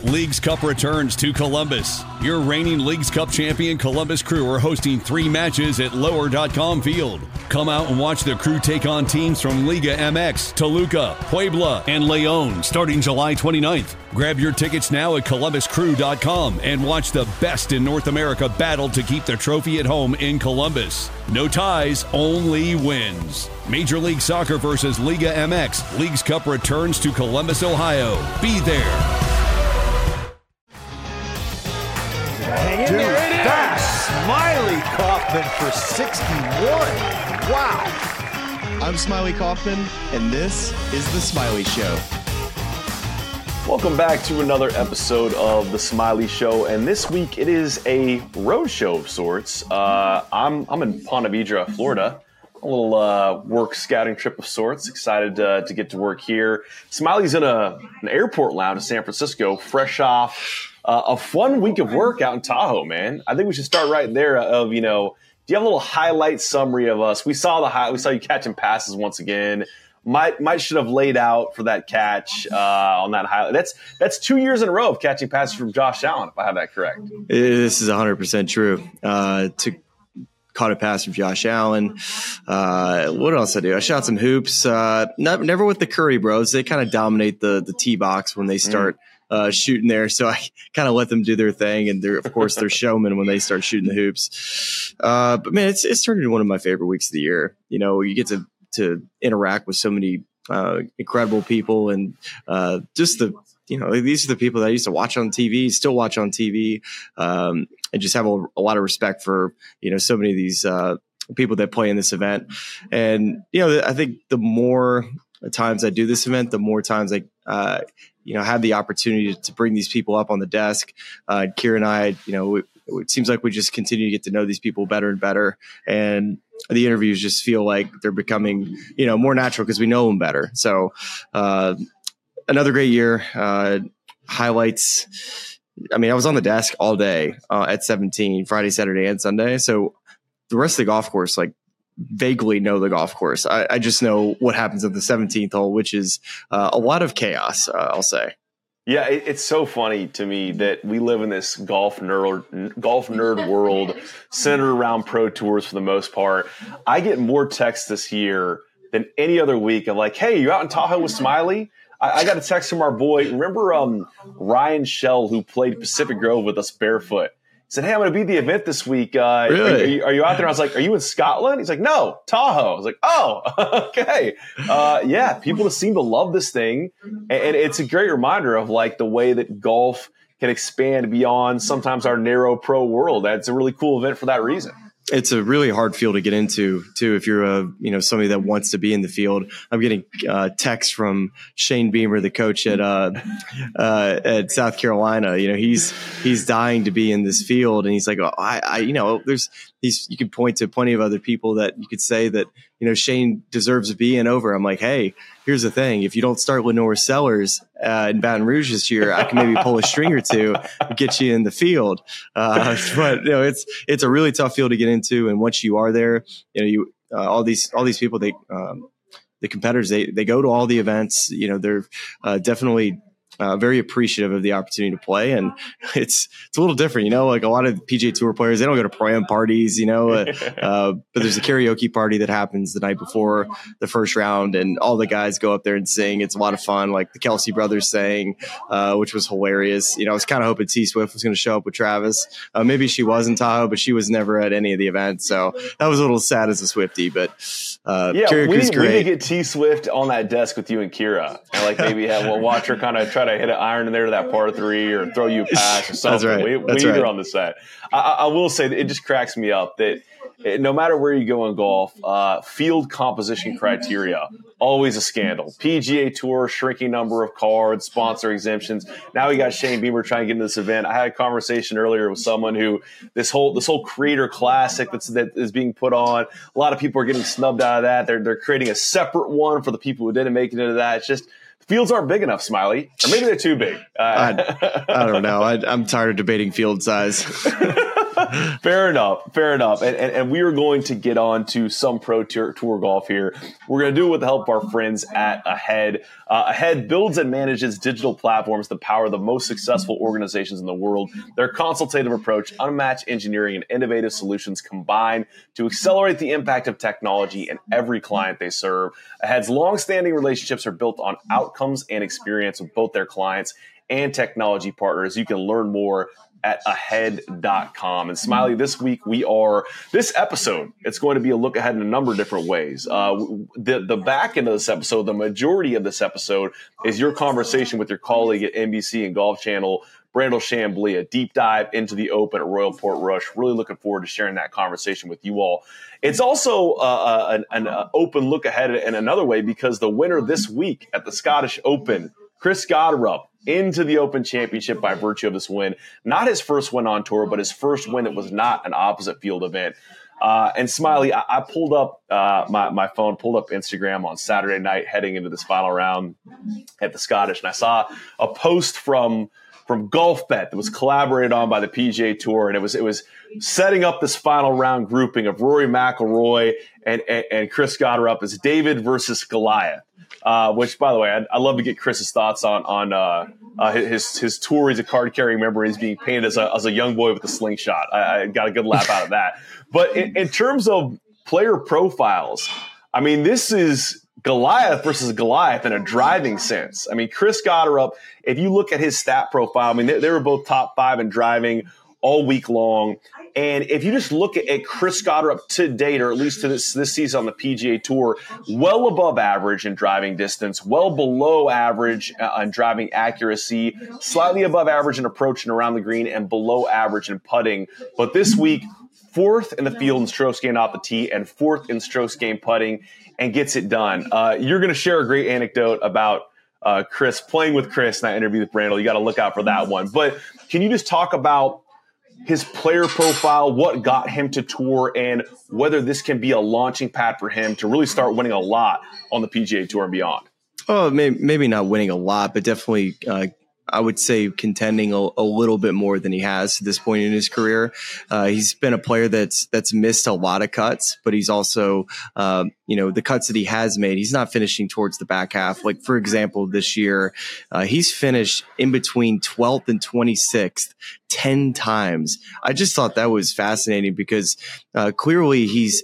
Leagues Cup returns to Columbus. Your reigning Leagues Cup champion Columbus Crew are hosting 3 matches at Lower.com Field. Come out and watch the Crew take on teams from Liga MX, Toluca, Puebla, and Leon starting July 29th. Grab your tickets now at ColumbusCrew.com and watch the best in North America battle to keep the trophy at home in Columbus. No ties, only wins. Major League Soccer versus Liga MX. Leagues Cup returns to Columbus, Ohio. Be there. Dude, that's Smiley Kaufman for 61. Wow. I'm Smiley Kaufman, and this is The Smiley Show. Welcome back to another episode of The Smiley Show, and this week it is a road show of sorts. I'm in Ponte Vedra, Florida. A little work scouting trip of sorts. Excited to get to work here. Smiley's in an airport lounge in San Francisco, fresh off a fun week of work out in Tahoe, man. I think we should start right there do you have a little highlight summary of us? We saw you catching passes once again. Might should have laid out for that catch on that highlight. That's 2 years in a row of catching passes from Josh Allen, if I have that correct. This is 100% true. Caught a pass from Josh Allen. What else I do? I shot some hoops. Never with the Curry bros. They kind of dominate the tee box when they start shooting there. So I kind of let them do their thing. And of course, they're showmen when they start shooting the hoops. But man, it's turned into one of my favorite weeks of the year. You get to interact with so many incredible people, and just these are the people that I used to watch on TV, still watch on TV, and just have a lot of respect for so many of these people that play in this event. And I think the more times I do this event, the more times I have the opportunity to bring these people up on the desk. Kira and I, it seems like we just continue to get to know these people better and better, and the interviews just feel like they're becoming more natural because we know them better. So another great year. Highlights. I mean, I was on the desk all day at 17, Friday, Saturday, and Sunday. So the rest of the golf course, vaguely know the golf course. I just know what happens at the 17th hole, which is a lot of chaos, I'll say. Yeah, it's so funny to me that we live in this golf nerd world centered around pro tours for the most part. I get more texts this year than any other week of hey, you out in Tahoe with Smiley? I got a text from our boy. Remember Ryan Shell, who played Pacific Grove with us barefoot? He said, hey, I'm going to be at the event this week. Really? Are you out there? I was like, are you in Scotland? He's like, no, Tahoe. I was like, oh, okay. Yeah, people just seem to love this thing. And it's a great reminder of the way that golf can expand beyond sometimes our narrow pro world. That's a really cool event for that reason. It's a really hard field to get into too. If you're somebody that wants to be in the field, I'm getting texts from Shane Beamer, the coach at South Carolina. He's dying to be in this field, and he's like, you could point to plenty of other people that you could say that Shane deserves to be in over. I'm like, hey, here's the thing: if you don't start Lenore Sellers in Baton Rouge this year, I can maybe pull a string or two and get you in the field. But it's a really tough field to get into, and once you are there, all these people, the competitors, they go to all the events. They're definitely very appreciative of the opportunity to play, and it's a little different. A lot of PGA Tour players, they don't go to pro-am parties, but there's a karaoke party that happens the night before the first round, and all the guys go up there and sing. It's a lot of fun. The Kelsey brothers sang, which was hilarious. I was kind of hoping T Swift was going to show up with Travis. Maybe she was in Tahoe, but she was never at any of the events, so that was a little sad as a Swiftie. But karaoke's great. We need to get T Swift on that desk with you and Kira, and maybe we'll watch her kind of try to hit an iron in there to that par 3 or throw you a pass or something. That's right. We need her on the set. I will say that it just cracks me up that no matter where you go in golf, field composition criteria, always a scandal. PGA Tour, shrinking number of cards, sponsor exemptions. Now we got Shane Beamer trying to get into this event. I had a conversation earlier with someone who this whole Creator Classic that is being put on, a lot of people are getting snubbed out of that. They're creating a separate one for the people who didn't make it into that. It's just fields aren't big enough, Smiley, or maybe they're too big. I don't know. I'm tired of debating field size. Fair enough. And we are going to get on to some pro tour golf here. We're going to do it with the help of our friends at Ahead. Ahead builds and manages digital platforms that power the most successful organizations in the world. Their consultative approach, unmatched engineering, and innovative solutions combine to accelerate the impact of technology in every client they serve. Ahead's long-standing relationships are built on outcomes and experience with both their clients and technology partners. You can learn more at ahead.com. And Smiley, this episode, it's going to be a look ahead in a number of different ways. The back end of this episode, the majority of this episode is your conversation with your colleague at NBC and Golf Channel, Brandel Chamblee, a deep dive into the Open at Royal Portrush. Really looking forward to sharing that conversation with you all. It's also an open look ahead in another way, because the winner this week at the Scottish Open, Chris Gotterup, into the Open Championship by virtue of this win. Not his first win on tour, but his first win that was not an opposite field event. And Smiley, I pulled up my phone, pulled up Instagram on Saturday night heading into this final round at the Scottish, and I saw a post from GolfBet that was collaborated on by the PGA Tour, and it was setting up this final round grouping of Rory McIlroy and Chris Gotterup as David versus Goliath. Which, by the way, I'd love to get Chris's thoughts on his tour. He's a card-carrying member. He's being painted as a young boy with a slingshot. I got a good laugh out of that. But in terms of player profiles, I mean, this is Goliath versus Goliath in a driving sense. I mean, Chris Gotterup, if you look at his stat profile, I mean, they were both top 5 in driving all week long. And if you just look at Chris Gotterup to date, or at least to this season on the PGA Tour, well above average in driving distance, well below average on driving accuracy, slightly above average in approach and around the green, and below average in putting. But this week, 4th in the field in strokes gained off the tee and 4th in strokes gained putting, and gets it done. You're going to share a great anecdote about Chris, playing with Chris in that interview with Brandel. You got to look out for that one. But can you just talk about his player profile, what got him to tour, and whether this can be a launching pad for him to really start winning a lot on the PGA Tour and beyond? Oh, maybe not winning a lot, but definitely I would say contending a little bit more than he has to this point in his career. He's been a player that's missed a lot of cuts, but he's also, the cuts that he has made, he's not finishing towards the back half. Like, for example, this year, he's finished in between 12th and 26th 10 times. I just thought that was fascinating because clearly he's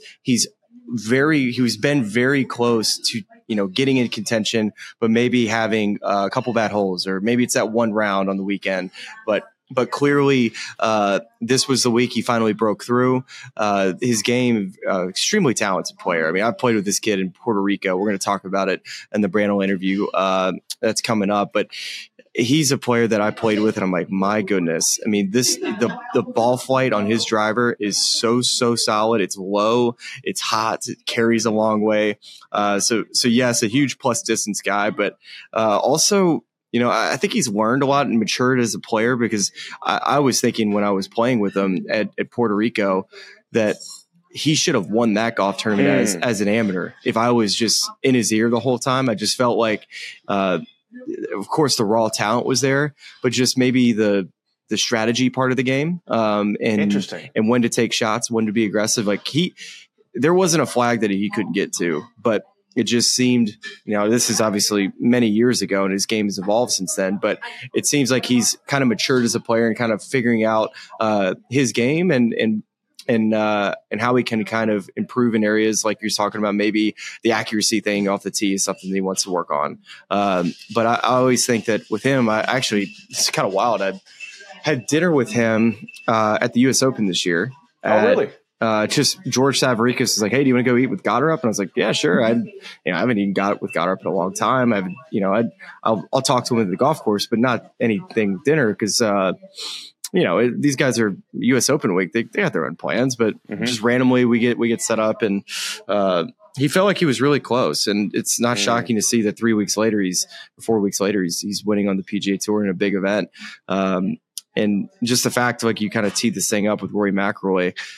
been very close to, getting in contention, but maybe having a couple bad holes, or maybe it's that one round on the weekend. But clearly, this was the week he finally broke through. His game, extremely talented player. I mean, I played with this kid in Puerto Rico. We're going to talk about it in the Brandel interview that's coming up. But he's a player that I played with, and I'm like, my goodness. I mean, the ball flight on his driver is so solid. It's low, it's hot, it carries a long way. So yes, a huge plus distance guy, but also, I think he's learned a lot and matured as a player, because I was thinking when I was playing with him at Puerto Rico that he should have won that golf tournament as an amateur. If I was just in his ear the whole time, I just felt like, of course, the raw talent was there, but just maybe the strategy part of the game, Interesting. And when to take shots, when to be aggressive. Like there wasn't a flag that he couldn't get to, but it just seemed, this is obviously many years ago and his game has evolved since then, but it seems like he's kind of matured as a player and kind of figuring out his game and how he can kind of improve in areas like you're talking about. Maybe the accuracy thing off the tee is something that he wants to work on. But I always think that with him, it's kind of wild. I had dinner with him at the U.S. Open this year. Oh, really? Just George Savaricas was like, "Hey, do you want to go eat with Gotterup?" And I was like, "Yeah, sure." I haven't eaten with Gotterup in a long time. I'll talk to him at the golf course, but not anything dinner, because these guys are U.S. Open week. They got their own plans, but just randomly we get set up, and he felt like he was really close. And it's not shocking to see that 4 weeks later, he's winning on the PGA Tour in a big event. And just the fact, like, you kind of teed this thing up with Rory McIlroy,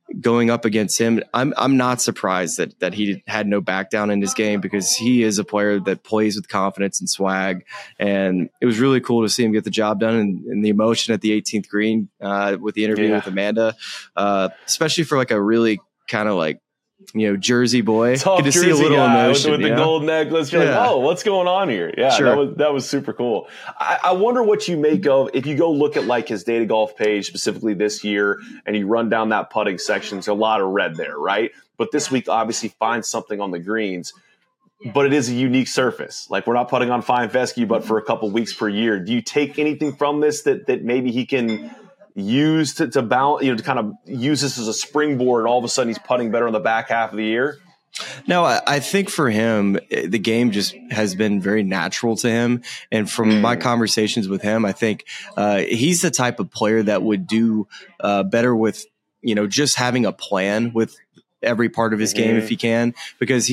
going up against him, I'm not surprised that he had no back down in his game, because he is a player that plays with confidence and swag. And it was really cool to see him get the job done, and the emotion at the 18th green with the interview with Amanda, especially for like a really kind of like, Jersey boy. Tough Good to Jersey see a little emotion with the gold necklace. You're like, oh, what's going on here? Yeah, sure. that was super cool. I wonder what you make of, if you go look at like his Data Golf page specifically this year, and you run down that putting section. There's a lot of red there, right? But this week obviously finds something on the greens. But it is a unique surface. Like, we're not putting on fine fescue, but for a couple weeks per year. Do you take anything from this that maybe he can use to balance, to kind of use this as a springboard, and all of a sudden he's putting better in the back half of the year? No, I think for him, the game just has been very natural to him. And from my conversations with him, I think he's the type of player that would do better with, just having a plan with every part of his game if he can, because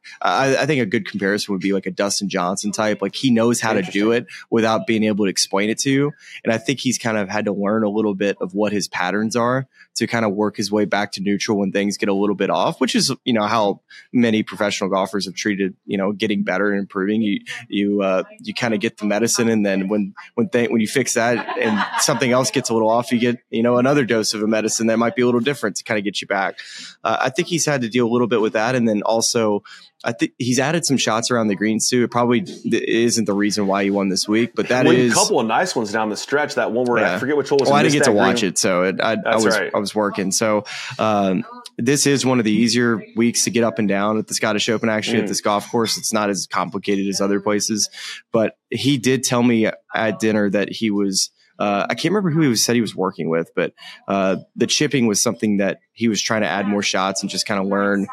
I think a good comparison would be like a Dustin Johnson type. Like, he knows how to do it without being able to explain it to you. And I think he's kind of had to learn a little bit of what his patterns are to kind of work his way back to neutral when things get a little bit off, which is, how many professional golfers have treated, getting better and improving. You kind of get the medicine. And then when you fix that and something else gets a little off, you get, another dose of a medicine that might be a little different to kind of get you back. I think he's had to deal a little bit with that. And then also, I think he's added some shots around the greens too. It probably isn't the reason why he won this week, but that is a couple of nice ones down the stretch. That one where I forget which hole was. Well, I didn't get to watch it, so I was working. So this is one of the easier weeks to get up and down at the Scottish Open. Actually, at this golf course, it's not as complicated as other places. But he did tell me at dinner that he was. I can't remember who he said he was working with, but the chipping was something that he was trying to add more shots and just kind of learn,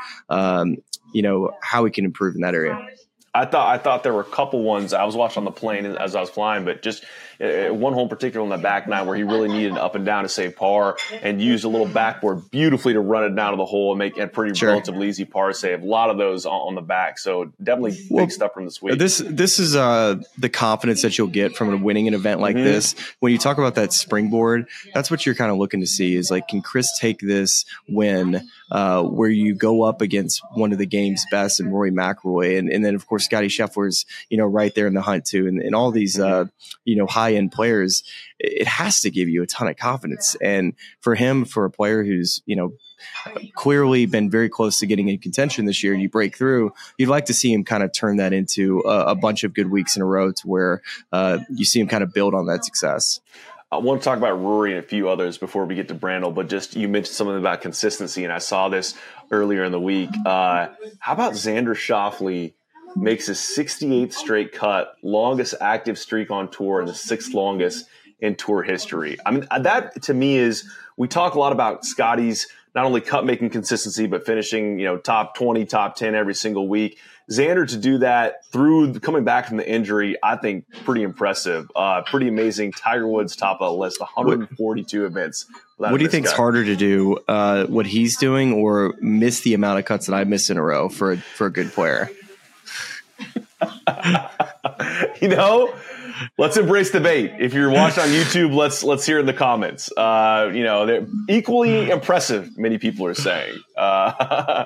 how he can improve in that area. I thought there were a couple ones. I was watching on the plane as I was flying, but just one hole in particular on the back nine where he really needed an up and down to save par, and used a little backboard beautifully to run it down to the hole and make a pretty relatively easy par save. A lot of those on the back. So definitely big stuff from this week. This is the confidence that you'll get from winning an event like this. When you talk about that springboard, that's what you're kind of looking to see is like, can Chris take this win where you go up against one of the game's best and Rory McIlroy, and then of course Scotty Scheffler's right there in the hunt too, and all these high end players. It has to give you a ton of confidence, and for him, for a player who's clearly been very close to getting in contention this year, you break through, you'd like to see him kind of turn that into a bunch of good weeks in a row to where you see him kind of build on that success. I want to talk about Rory and a few others before we get to Brandel, but just you mentioned something about consistency, and I saw this earlier in the week. How about Xander Schauffele makes his 68th straight cut, longest active streak on tour, and the 6th longest in tour history. I mean, that to me is, we talk a lot about Scotty's not only cut making consistency, but finishing, top 20, top 10 every single week. Xander to do that through coming back from the injury, I think pretty impressive, pretty amazing. Tiger Woods top of the list, 142 events. What do you think is harder to do, what he's doing, or miss the amount of cuts that I miss in a row for a good player? Let's embrace debate. If you're watching on YouTube, let's hear it in the comments. They're equally impressive, many people are saying. So I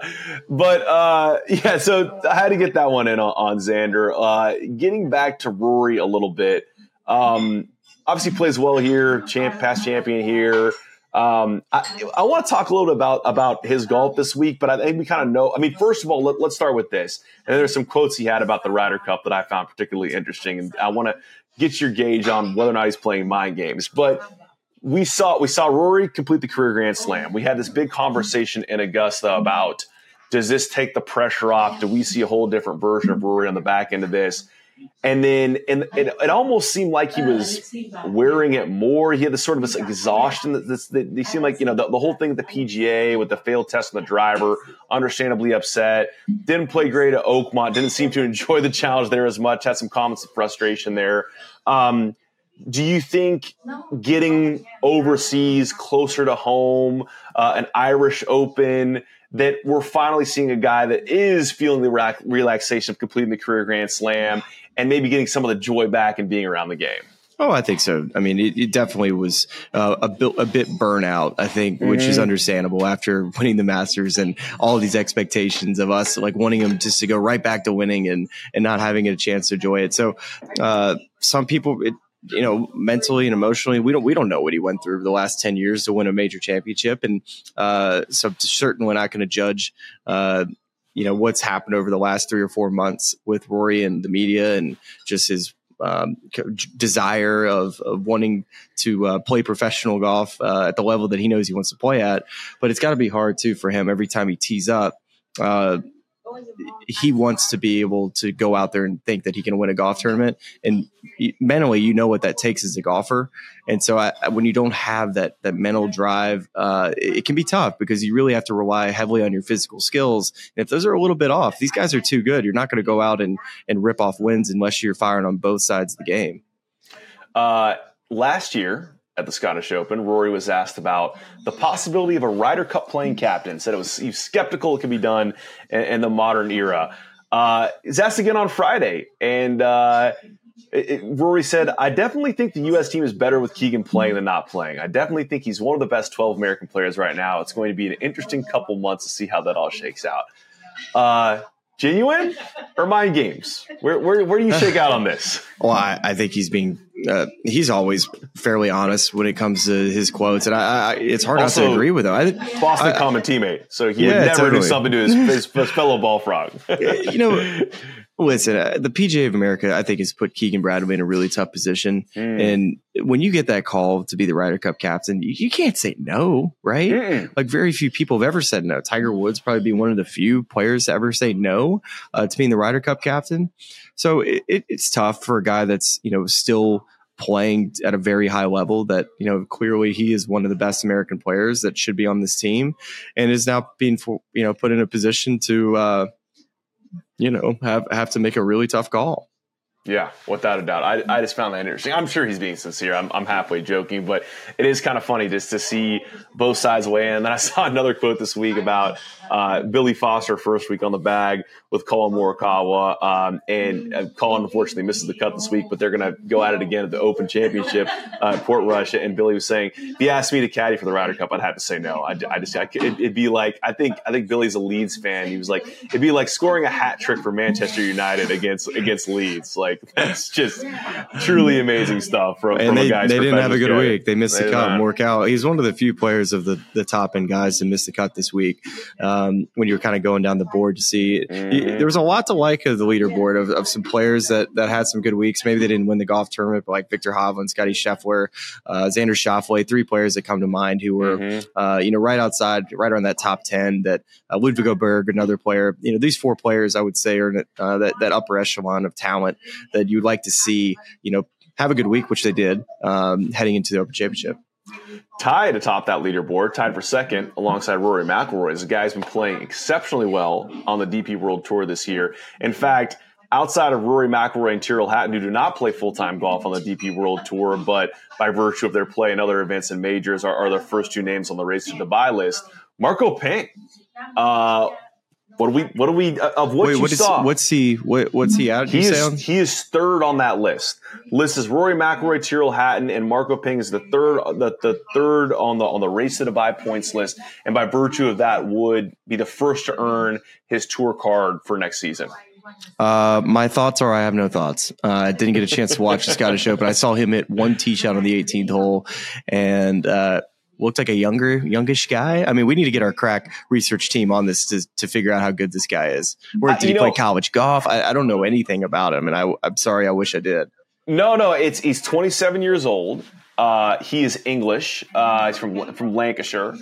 had to get that one in on Xander. Getting back to Rory a little bit. Obviously plays well here, past champion here. I want to talk a little bit about his golf this week, but I think we kind of know. I mean, first of all, let's start with this. And there's some quotes he had about the Ryder Cup that I found particularly interesting, and I want to get your gauge on whether or not he's playing mind games. But we saw Rory complete the career Grand Slam. We had this big conversation in Augusta about, does this take the pressure off? Do we see a whole different version of Rory on the back end of this? And then it almost seemed like he was wearing it more. He had this sort of this exhaustion. They seemed like, the whole thing at the PGA with the failed test on the driver, understandably upset. Didn't play great at Oakmont. Didn't seem to enjoy the challenge there as much. Had some comments of frustration there. Do you think getting overseas, closer to home, an Irish Open, that we're finally seeing a guy that is feeling the relaxation of completing the career Grand Slam and maybe getting some of the joy back and being around the game? Oh, I think so. I mean, it definitely was a bit burnout, I think, which is understandable after winning the Masters and all of these expectations of us, like wanting him just to go right back to winning and not having a chance to enjoy it. So some people, mentally and emotionally, we don't know what he went through the last 10 years to win a major championship. And so certainly we're not going to judge, what's happened over the last 3 or 4 months with Rory and the media and just his desire of wanting to play professional golf at the level that he knows he wants to play at. But it's got to be hard too for him every time he tees up. He wants to be able to go out there and think that he can win a golf tournament, and mentally, what that takes as a golfer. And so when you don't have that mental drive, it can be tough because you really have to rely heavily on your physical skills. And if those are a little bit off, these guys are too good. You're not going to go out and rip off wins unless you're firing on both sides of the game. Last year at the Scottish Open, Rory was asked about the possibility of a Ryder Cup playing captain. Said he was skeptical it could be done in the modern era. He's asked again on Friday, and Rory said, "I definitely think the U.S. team is better with Keegan playing than not playing. I definitely think he's one of the best 12 American players right now. It's going to be an interesting couple months to see how that all shakes out." Genuine or mind games? Where do you shake out on this? Well, I think he's always fairly honest when it comes to his quotes, and it's hard also, not to agree with him. Boston common teammate, so he would never do something to his fellow ball frog. Listen, the PGA of America, I think, has put Keegan Bradley in a really tough position. And when you get that call to be the Ryder Cup captain, you can't say no, right? Like very few people have ever said no. Tiger Woods probably be one of the few players to ever say no to being the Ryder Cup captain. So it's tough for a guy that's, still playing at a very high level that, clearly he is one of the best American players that should be on this team and is now being, put in a position to, have to make a really tough call. Yeah, without a doubt. I just found that interesting. I'm sure he's being sincere. I'm halfway joking, but it is kind of funny just to see both sides weigh in. And then I saw another quote this week about Billy Foster first week on the bag with Colin Morikawa. And Colin unfortunately misses the cut this week, but they're going to go at it again at the Open Championship at Portrush. And Billy was saying, if he asked me to caddy for the Ryder Cup, I'd have to say no. It'd be like, I think Billy's a Leeds fan. He was like, it'd be like scoring a hat trick for Manchester United against Leeds. Like, that's just truly amazing stuff from a guy. They didn't have a good week. They missed the cut. Morikawa, he's one of the few players of the top end guys to miss the cut this week. When you were kind of going down the board to see, there was a lot to like of the leaderboard of some players that had some good weeks. Maybe they didn't win the golf tournament, but like Victor Hovland, Scotty Scheffler, Xander Schauffele, 3 players that come to mind who were, right around that top 10. That Ludwig Oberg, another player. These 4 players I would say are that upper echelon of talent that you'd like to see, have a good week, which they did, heading into the Open Championship. Tied atop that leaderboard, tied for second alongside Rory McIlroy, is a guy who's been playing exceptionally well on the DP World Tour this year. In fact, outside of Rory McIlroy and Tyrrell Hatton, who do not play full-time golf on the DP World Tour, but by virtue of their play in other events and majors are the first 2 names on the Race to Dubai list. Marco Ping. What do we saw? What's he at? He is third on that list. List is Rory McIlroy, Tyrrell Hatton, and Marco Ping is the third on the Race to Dubai points list, and by virtue of that would be the first to earn his tour card for next season. My thoughts are I have no thoughts. I didn't get a chance to watch the Scottish Open. I saw him hit 1 tee shot on the 18th hole, and looked like a youngish guy. I mean, we need to get our crack research team on this to figure out how good this guy is. Where did he play college golf? I don't know anything about him, and I'm sorry. I wish I did. No. He's 27 years old. He is English. He's from Lancashire.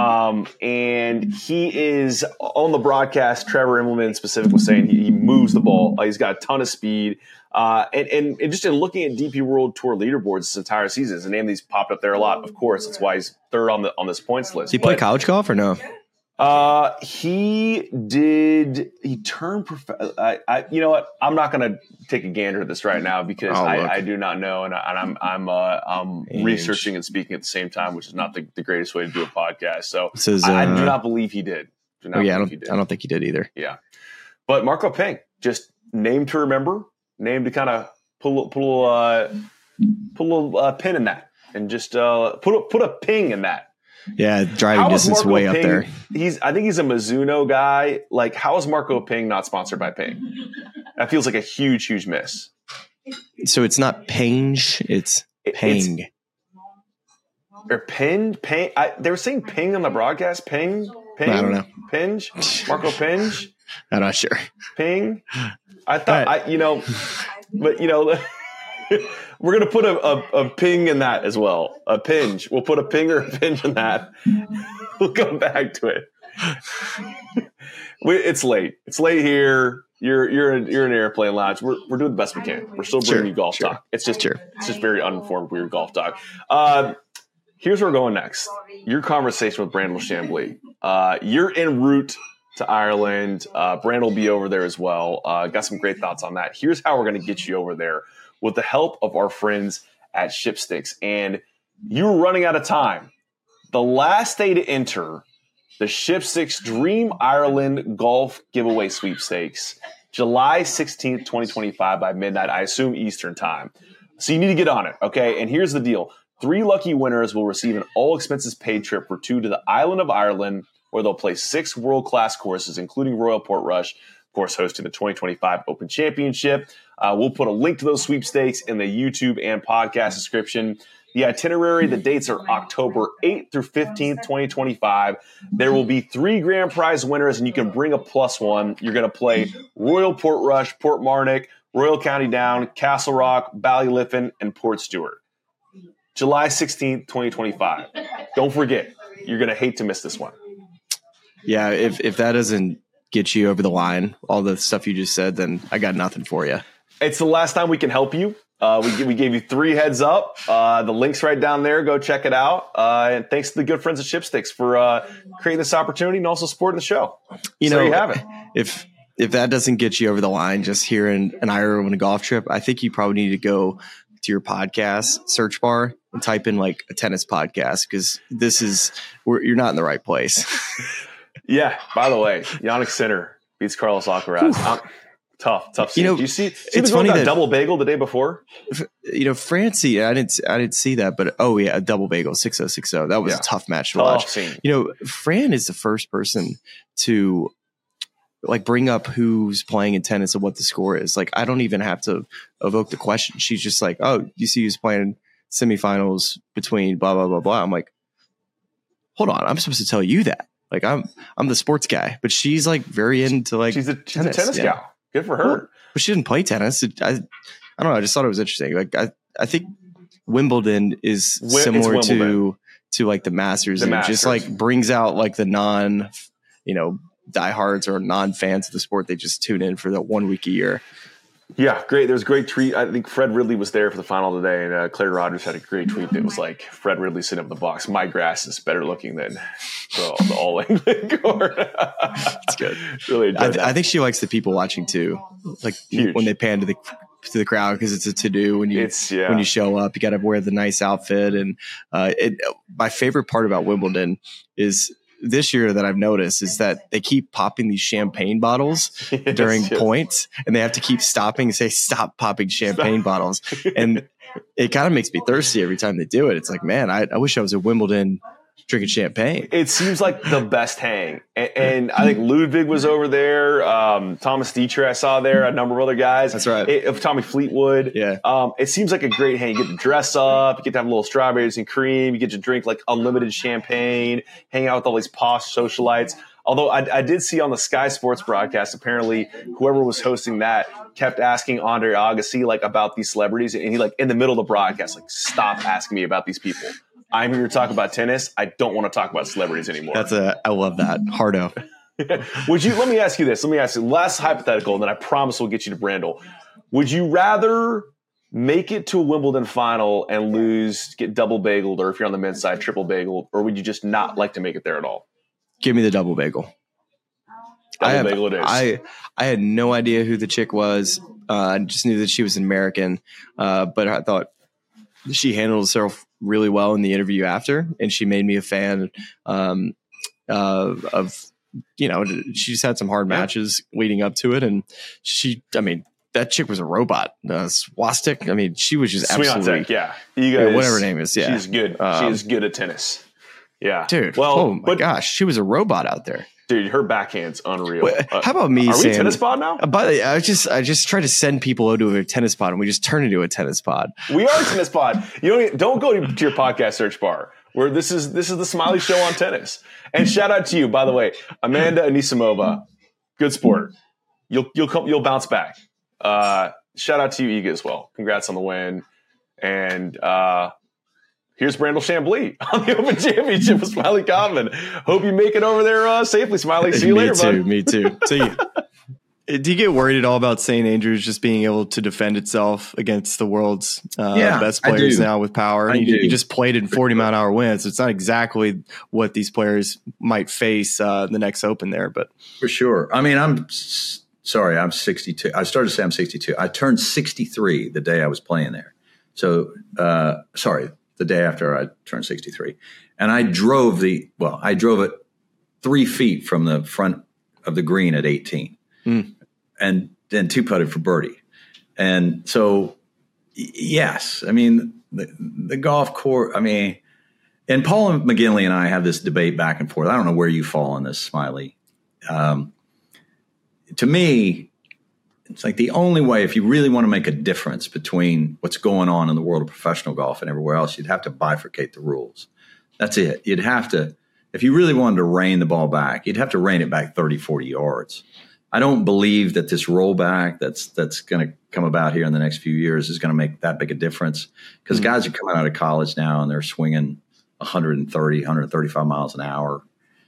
And he is on the broadcast. Trevor Immelman specifically was saying he moves the ball. He's got a ton of speed. And just in looking at DP World Tour leaderboards this entire season, his name that's popped up there a lot. Of course, that's why he's third on this points list. Did he play college golf or no? He did. He turned. You know what? I'm not going to take a gander at this right now because I do not know, and I'm researching and speaking at the same time, which is not the greatest way to do a podcast. So I do not believe he did. I don't think he did either. Yeah, but Marco Ping, just name to remember. Name to kind of pull put a little pin in that, and just put a ping in that. Yeah, driving distance way up there. I think he's a Mizuno guy. Like, how is Marco Ping not sponsored by Ping? That feels like a huge miss. So it's not Pinge, it's Ping. Or Ping? They were saying Ping on the broadcast. Ping? I don't know. Pinge? Marco Pinge? I'm not sure. Ping? I thought, but we're going to put a ping in that as well. A pinge. We'll put a ping or a pinge in that. We'll come back to it. It's late. It's late here. You're in an airplane lounge. We're doing the best we can. We're still bringing you golf talk. It's just very uninformed, weird golf talk. Here's where we're going next. Your conversation with Brandel Chambly. You're en route to Ireland. Brandel will be over there as well. Got some great thoughts on that. Here's how we're going to get you over there with the help of our friends at Shipsticks. And you're running out of time. The last day to enter the Shipsticks Dream Ireland Golf Giveaway Sweepstakes, July 16th, 2025 by midnight, I assume Eastern time. So you need to get on it, okay? And here's the deal. 3 lucky winners will receive an all-expenses-paid trip for 2 to the island of Ireland, where they'll play 6 world-class courses, including Royal Portrush, of course, hosting the 2025 Open Championship. We'll put a link to those sweepstakes in the YouTube and podcast description. The itinerary, the dates are October 8th through 15th, 2025. There will be 3 grand prize winners, and you can bring a +1. You're going to play Royal Portrush, Port Marnock, Royal County Down, Castle Rock, Ballyliffin, and Port Stewart. July 16th, 2025. Don't forget, you're going to hate to miss this one. Yeah, if that doesn't get you over the line, all the stuff you just said, then I got nothing for you. It's the last time we can help you. We gave you 3 heads up. The link's right down there. Go check it out. And thanks to the good friends at Shipsticks for creating this opportunity and also supporting the show. There you have it. If that doesn't get you over the line, just hearing an Ireland golf trip, I think you probably need to go to your podcast search bar and type in like a tennis podcast, because you're not in the right place. Yeah. By the way, Jannik Sinner beats Carlos Alcaraz. Tough. Do you see it's funny that double bagel the day before? Francie, I didn't see that, but a double bagel 6-0-6-0. That was a tough match to watch. Scene. Fran is the first person to like bring up who's playing in tennis and what the score is. Like, I don't even have to evoke the question. She's just like, oh, you see who's playing semifinals between blah, blah, blah, blah. I'm like, hold on. I'm supposed to tell you that. Like, I'm the sports guy, but she's like very into like, she's a tennis gal. Good for her. Well, but she didn't play tennis. I don't know. I just thought it was interesting. Like, I think Wimbledon is similar to like the Masters. Just like brings out like the non, diehards or non-fans of the sport. They just tune in for that 1 week a year. Yeah, great. There's a great tweet. I think Fred Ridley was there for the final today, and Claire Rogers had a great tweet that was like, Fred Ridley sitting up in the box. My grass is better looking than the All England court. It's good. Really enjoyed that. I think she likes the people watching too. Like when they pan to the crowd, because it's a to-do when you show up. You got to wear the nice outfit. And my favorite part about Wimbledon is this year that I've noticed is that they keep popping these champagne bottles during points, and they have to keep stopping and say, stop popping champagne bottles. And it kind of makes me thirsty every time they do it. It's like, man, I wish I was at Wimbledon drinking champagne. It seems like the best hang. And I think Ludwig was over there. Thomas Dietrich I saw there, a number of other guys. That's right. Tommy Fleetwood. Yeah. It seems like a great hang. You get to dress up. You get to have a little strawberries and cream. You get to drink like unlimited champagne, hang out with all these posh socialites. Although I did see on the Sky Sports broadcast, apparently whoever was hosting that kept asking Andre Agassi like about these celebrities. And he like in the middle of the broadcast, like, stop asking me about these people. I'm here to talk about tennis. I don't want to talk about celebrities anymore. I love that. Hardo. Let me ask you this. Last hypothetical, and then I promise we'll get you to Brandel. Would you rather make it to a Wimbledon final and lose, get double bageled, or if you're on the men's side, triple bageled, or would you just not like to make it there at all? Give me the double bagel. Bagel it is. I had no idea who the chick was. I just knew that she was an American, but I thought she handled herself really well in the interview after, and she made me a fan she just had some hard matches leading up to it, and that chick was a robot. Swastik. I mean, she was just absolutely. Swiatek, you guys, whatever her name is. Yeah, she's good. She is good at tennis. Yeah, dude. Well, oh my gosh, she was a robot out there. Dude, her backhand's unreal. How about me? Are we tennis pod now? By the way, I just try to send people to a tennis pod, and we just turn into a tennis pod. We are a tennis pod. You don't go to your podcast search bar. Where this is the Smiley Show on tennis. And shout out to you, by the way, Amanda Anisimova, good sport. You'll bounce back. Shout out to you, Iga, as well. Congrats on the win. And here's Brandel Chambly on the Open Championship with Smiley Kaufman. Hope you make it over there safely, Smiley. See you later, bud. Me too. So do you get worried at all about St. Andrews just being able to defend itself against the world's best players now with power? You just played in 40-mile-an-hour winds. So it's not exactly what these players might face the next Open there. But for sure. I mean, I'm 62. I started to say I'm 62. I turned 63 the day I was playing there. So, the day after I turned 63. And I drove it 3 feet from the front of the green at 18. And then 2-putted for birdie. And so, yes, I mean, the golf course, I mean, and Paul McGinley and I have this debate back and forth. I don't know where you fall on this, Smiley. To me, it's like the only way, if you really want to make a difference between what's going on in the world of professional golf and everywhere else, you'd have to bifurcate the rules. That's it. You'd have to, if you really wanted to rein the ball back, you'd have to rein it back 30, 40 yards. I don't believe that this rollback that's going to come about here in the next few years is going to make that big a difference, because guys are coming out of college now and they're swinging 130, 135 miles an hour.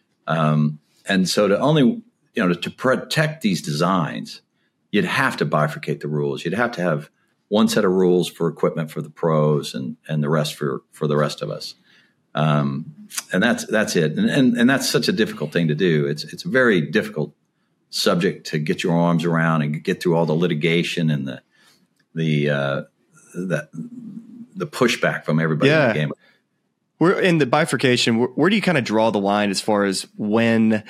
And so to protect these designs, you'd have to bifurcate the rules. You'd have to have one set of rules for equipment for the pros and the rest for the rest of us. And that's it. And that's such a difficult thing to do. It's a very difficult subject to get your arms around and get through all the litigation and the pushback from everybody in the game. We're in the bifurcation. Where do you kind of draw the line as far as when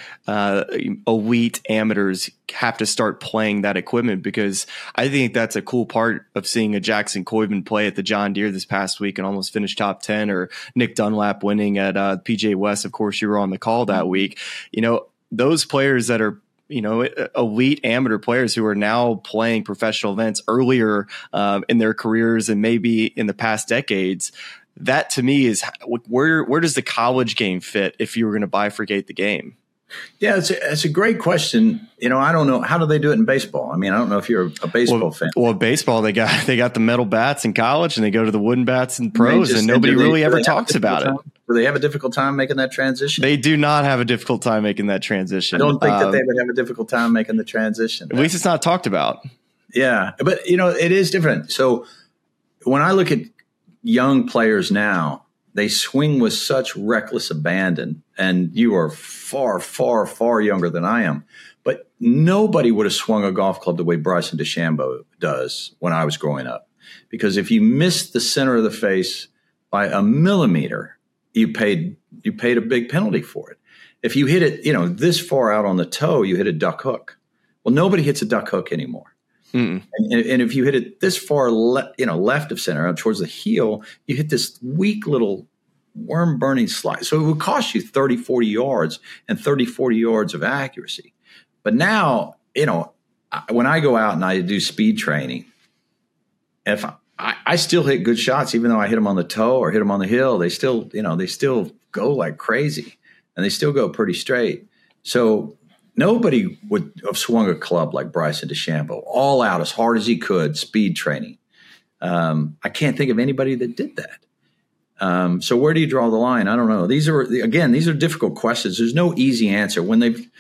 elite amateurs have to start playing that equipment? Because I think that's a cool part of seeing a Jackson Koivman play at the John Deere this past week and almost finish top 10, or Nick Dunlap winning at PGA West. Of course, you were on the call that week. You know, those players that are, you know, elite amateur players who are now playing professional events earlier in their careers and maybe in the past decades. That to me is where does the college game fit if you were going to bifurcate the game? Yeah, it's a great question. You know, I don't know, how do they do it in baseball? I mean, I don't know if you're a baseball fan. Well, baseball, they got the metal bats in college and they go to the wooden bats in pros, and nobody really ever talks about it. Do they have a difficult time making that transition? They do not have a difficult time making that transition. I don't think that they would have a difficult time making the transition. At least it's not talked about. Yeah, but you know, it is different. So when I look at young players now, they swing with such reckless abandon, and you are far, far, far younger than I am. But nobody would have swung a golf club the way Bryson DeChambeau does when I was growing up. Because if you missed the center of the face by a millimeter, you paid a big penalty for it. If you hit it, you know, this far out on the toe, you hit a duck hook. Well, nobody hits a duck hook anymore. And if you hit it this far, left of center, towards the heel, you hit this weak little worm-burning slide. So it would cost you 30, 40 yards and 30, 40 yards of accuracy. But now, you know, when I go out and I do speed training, if I still hit good shots, even though I hit them on the toe or hit them on the hill, they still go like crazy, and they still go pretty straight. So nobody would have swung a club like Bryson DeChambeau, all out as hard as he could, speed training. I can't think of anybody that did that. So where do you draw the line? I don't know. These are difficult questions. There's no easy answer. When they've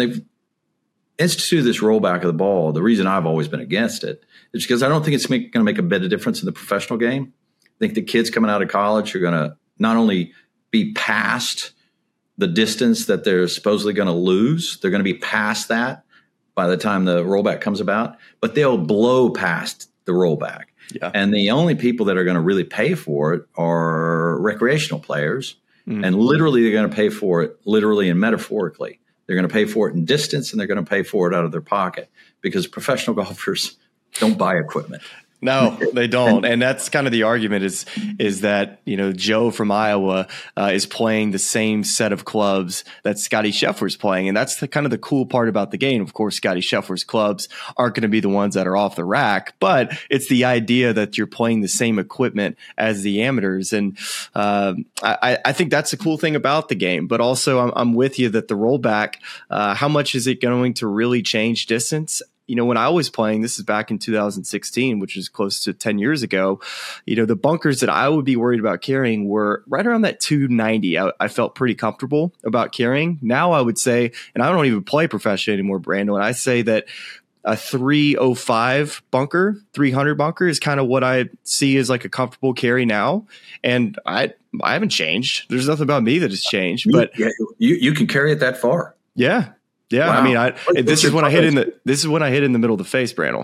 instituted this rollback of the ball, the reason I've always been against it is because I don't think it's going to make a bit of difference in the professional game. I think the kids coming out of college are going to not only be past the distance that they're supposedly going to lose, they're going to be past that by the time the rollback comes about, but they'll blow past the rollback. Yeah. And the only people that are going to really pay for it are recreational players. And literally they're going to pay for it literally and metaphorically. They're going to pay for it in distance, and they're going to pay for it out of their pocket, because professional golfers don't buy equipment. No, they don't. And that's kind of the argument is that, Joe from Iowa is playing the same set of clubs that Scotty Scheffler's playing. And that's kind of the cool part about the game. Of course, Scotty Scheffler's clubs aren't going to be the ones that are off the rack, but it's the idea that you're playing the same equipment as the amateurs. And I think that's the cool thing about the game. But also I'm with you that the rollback, how much is it going to really change distance? When I was playing, this is back in 2016, which is close to 10 years ago, the bunkers that I would be worried about carrying were right around that 290. I felt pretty comfortable about carrying. Now I would say, and I don't even play professionally anymore, Brandon, and I say that a 305 bunker, 300 bunker is kind of what I see as like a comfortable carry now. And I haven't changed. There's nothing about me that has changed. But you can carry it that far. Yeah. Yeah, wow. I mean, this is when I hit in the middle of the face, Brandel.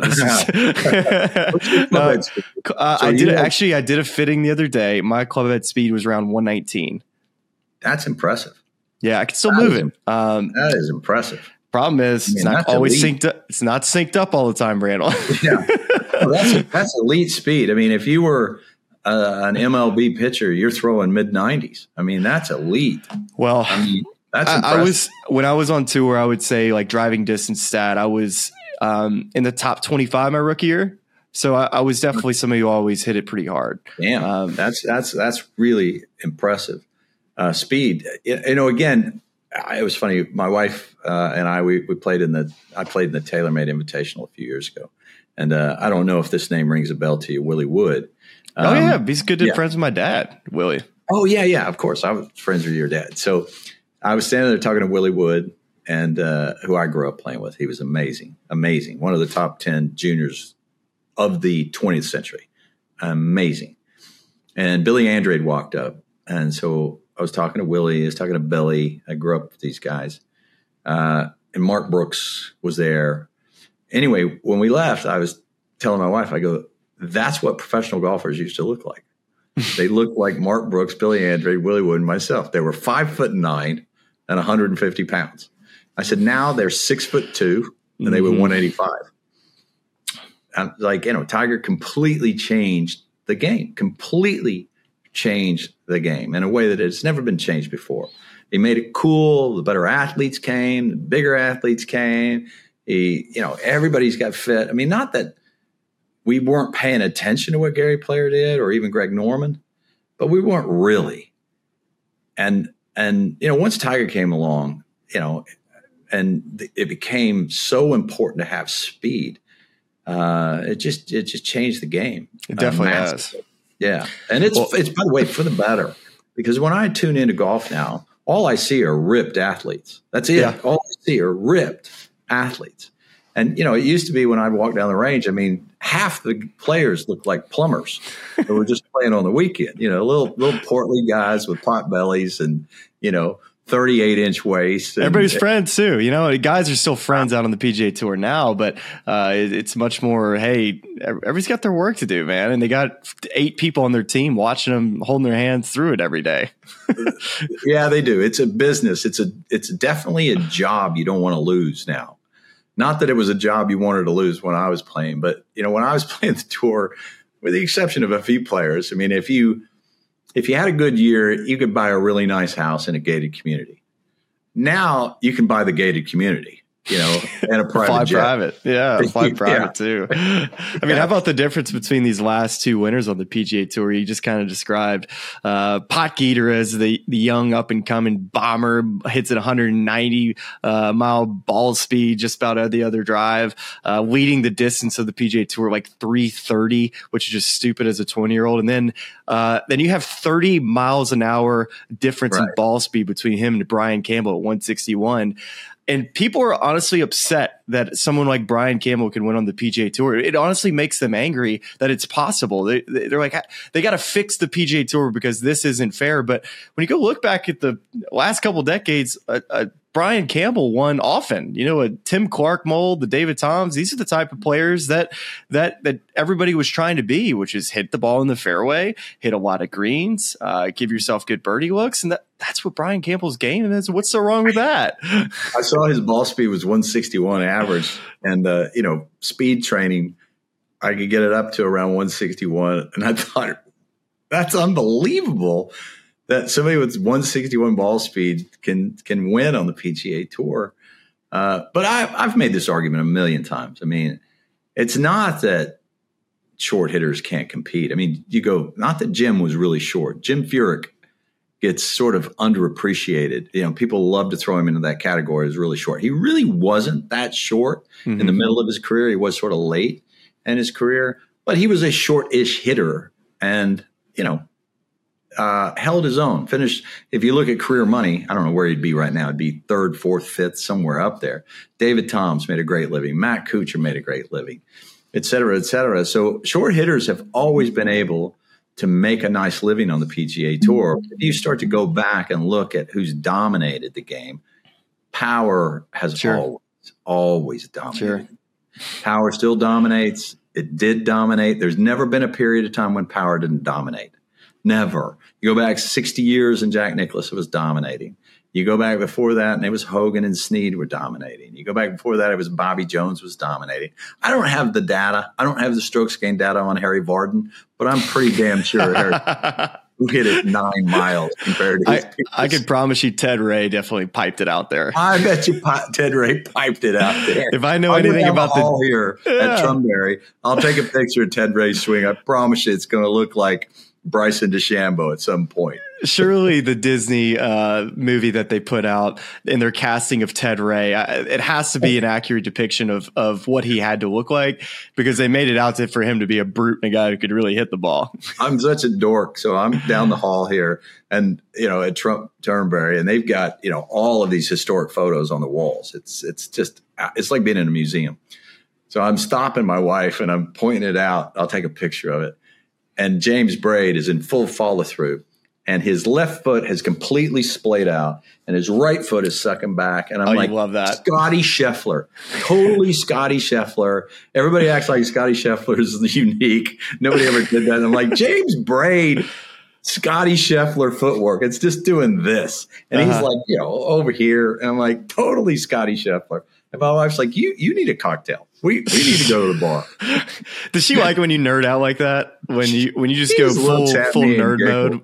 I did a fitting the other day. My club head speed was around 119. That's impressive. Yeah, I can still move it. That is impressive. Problem is, it's not always synced up. It's not synced up all the time, Brandel. Yeah, well, that's elite speed. I mean, if you were an MLB pitcher, you're throwing mid 90s. I mean, that's elite. Well, that's when I was on tour, I would say like driving distance stat, I was in the top 25 my rookie year. So I was definitely somebody who always hit it pretty hard. Damn, that's really impressive. Speed, again, it was funny. My wife and I played in the TaylorMade Invitational a few years ago, and I don't know if this name rings a bell to you, Willie Wood. He's good friends with my dad, Willie. Oh yeah, of course, I was friends with your dad. So I was standing there talking to Willie Wood, and who I grew up playing with. He was amazing, one of the top 10 juniors of the 20th century, amazing. And Billy Andrade walked up, and so I was talking to Willie, I was talking to Billy. I grew up with these guys, and Mark Brooks was there. Anyway, when we left, I was telling my wife, I go, "That's what professional golfers used to look like." They looked like Mark Brooks, Billy Andrade, Willie Wood, and myself. They were 5'9" and 150 pounds. I said, now they're 6'2" and they were 185. I'm like, Tiger completely changed the game, in a way that it's never been changed before. He made it cool. The better athletes came, the bigger athletes came. Everybody's got fit. I mean, not that we weren't paying attention to what Gary Player did or even Greg Norman, but we weren't really. And once Tiger came along, and it became so important to have speed, it just changed the game. It definitely has. Yeah. And it's by the way, for the better, because when I tune into golf now, all I see are ripped athletes. That's it. Yeah. All I see are ripped athletes. And, it used to be when I'd walk down the range, I mean, half the players looked like plumbers that were just playing on the weekend, little portly guys with pot bellies and, 38-inch waists. Everybody's friends too. Guys are still friends out on the PGA Tour now, but it's much more, hey, everybody's got their work to do, man. And they got 8 people on their team watching them, holding their hands through it every day. Yeah, they do. It's a business. It's definitely a job you don't want to lose now. Not that it was a job you wanted to lose when I was playing, but when I was playing the tour, with the exception of a few players, I mean, if you had a good year, you could buy a really nice house in a gated community. Now you can buy the gated community, and a private jet. Fly private too. I mean, how about the difference between these last 2 winners on the PGA Tour? You just kind of described Potgieter as the young up and coming bomber, hits at 190 mile ball speed, just about every other drive, leading the distance of the PGA Tour like 330, which is just stupid as a 20-year-old. And then you have 30 miles an hour difference in ball speed between him and Brian Campbell at 161. And people are honestly upset that someone like Brian Campbell can win on the PGA Tour. It honestly makes them angry that it's possible. They're like, they got to fix the PGA Tour because this isn't fair. But when you go look back at the last couple decades, a Brian Campbell won often. You know, a Tim Clark mold, the David Toms. These are the type of players that everybody was trying to be, which is hit the ball in the fairway, hit a lot of greens, give yourself good birdie looks, and that's what Brian Campbell's game is. What's so wrong with that? I saw his ball speed was 161 average, and speed training, I could get it up to around 161, and I thought, that's unbelievable that somebody with 161 ball speed can win on the PGA Tour. But I've made this argument a million times. I mean, it's not that short hitters can't compete. I mean, not that Jim was really short. Jim Furyk gets sort of underappreciated. You know, people love to throw him into that category as really short. He really wasn't that short in the middle of his career. He was sort of late in his career, but he was a short-ish hitter and, held his own. Finished, if you look at career money, I don't know where he'd be right now. It'd be third, fourth, fifth, somewhere up there. David Toms made a great living. Matt Kuchar made a great living, et cetera, et cetera. So short hitters have always been able to make a nice living on the PGA Tour. If you start to go back and look at who's dominated the game, power has always dominated. Sure. Power still dominates. It did dominate. There's never been a period of time when power didn't dominate. Never. You go back 60 years and Jack Nicklaus was dominating. You go back before that and it was Hogan and Snead were dominating. You go back before that, it was Bobby Jones was dominating. I don't have the data. I don't have the strokes gained data on Harry Varden, but I'm pretty damn sure Harry who hit it 9 miles compared to his peers. I can promise you Ted Ray definitely piped it out there. I bet you Ted Ray piped it out there. If I know anything about the hall here at Trumberry, I'll take a picture of Ted Ray's swing. I promise you it's going to look like Bryson DeChambeau at some point. Surely the Disney movie that they put out in their casting of Ted Ray, it has to be an accurate depiction of what he had to look like, because they made it out for him to be a brute and a guy who could really hit the ball. I'm such a dork. So I'm down the hall here and, at Turnberry, and they've got, all of these historic photos on the walls. It's like being in a museum. So I'm stopping my wife and I'm pointing it out. I'll take a picture of it. And James Braid is in full follow through. And his left foot has completely splayed out, and his right foot is sucking back. And I'm like, love that. Scotty Scheffler, totally Scotty Scheffler. Everybody acts like Scotty Scheffler is unique. Nobody ever did that. And I'm like, James Braid, Scotty Scheffler footwork. It's just doing this. And he's like, over here. And I'm like, totally Scotty Scheffler. And my wife's like, you need a cocktail. We need to go to the bar. Does she like when you nerd out like that? When you just go full nerd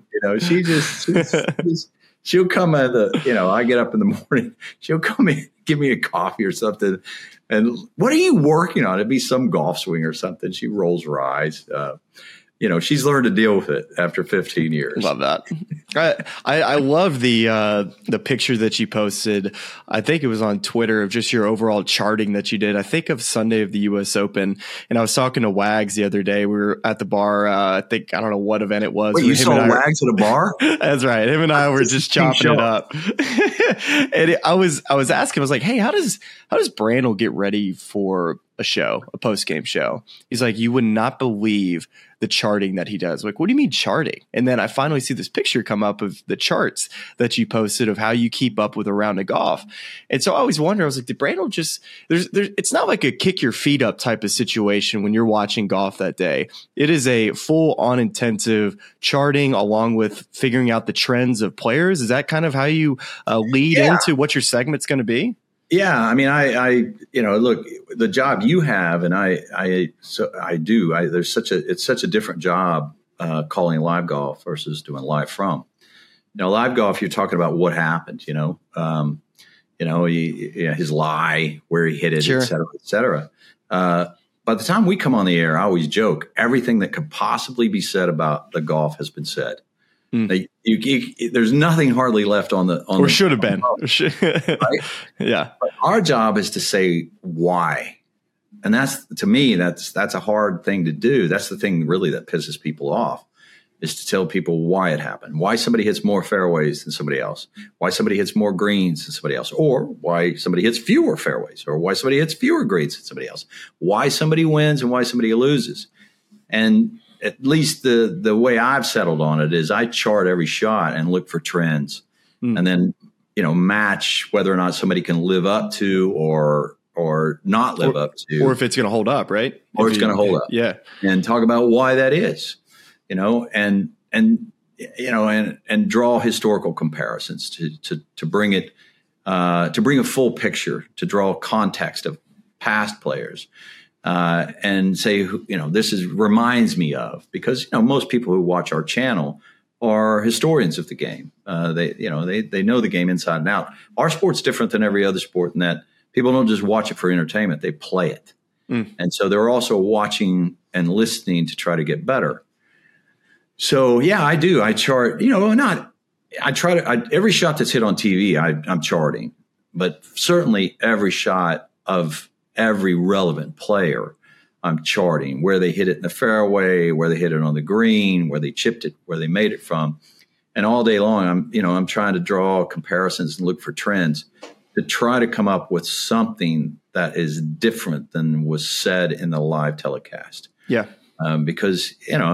mode? She'll come at I get up in the morning. She'll come in, give me a coffee or something. And what are you working on? It'd be some golf swing or something. She rolls her eyes. She's learned to deal with it after 15 years. Love that. I love the picture that you posted. I think it was on Twitter of just your overall charting that you did. I think of Sunday of the U.S. Open, and I was talking to Wags the other day. We were at the bar. I don't know what event it was. Wait, you saw Wags at a bar? That's right. Him and I were just chopping it up. And I was asking. I was like, "Hey, how does Brandel get ready for a post-game show?" He's like, "You would not believe the charting that he does." Like, what do you mean charting? And then I finally see this picture come up of the charts that you posted of how you keep up with a round of golf. And so I always wonder, I was like, did Brandel just, it's not like a kick your feet up type of situation when you're watching golf that day. It is a full on intensive charting along with figuring out the trends of players. Is that kind of how you lead into what your segment's going to be? Yeah, I mean, I look, the job you have, and I do. It's such a different job calling live golf versus doing live from. Live golf, you're talking about what happened. His lie, where he hit it, sure, et cetera. By the time we come on the air, I always joke everything that could possibly be said about the golf has been said. There's nothing hardly left on the or should have been. Right? Yeah. But our job is to say why. And that's a hard thing to do. That's the thing really that pisses people off, is to tell people why it happened, why somebody hits more fairways than somebody else, why somebody hits more greens than somebody else, or why somebody hits fewer fairways, or why somebody hits fewer greens than somebody else, why somebody wins and why somebody loses. And at least the way I've settled on it is I chart every shot and look for trends. And then, match whether or not somebody can live up to or not live up to, or if it's going to hold up, right? Or it's going to hold up. Yeah. And talk about why that is, and draw historical comparisons to bring it, to bring a full picture, to draw context of past players, and say, this reminds me of, because, most people who watch our channel are historians of the game. They know the game inside and out. Our sport's different than every other sport in that people don't just watch it for entertainment, they play it. And so they're also watching and listening to try to get better. So yeah, I do. I chart, every shot that's hit on TV, I'm charting, but certainly every shot of every relevant player, I'm charting where they hit it in the fairway, where they hit it on the green, where they chipped it, where they made it from. And all day long, I'm trying to draw comparisons and look for trends to try to come up with something that is different than was said in the live telecast. Yeah. Because,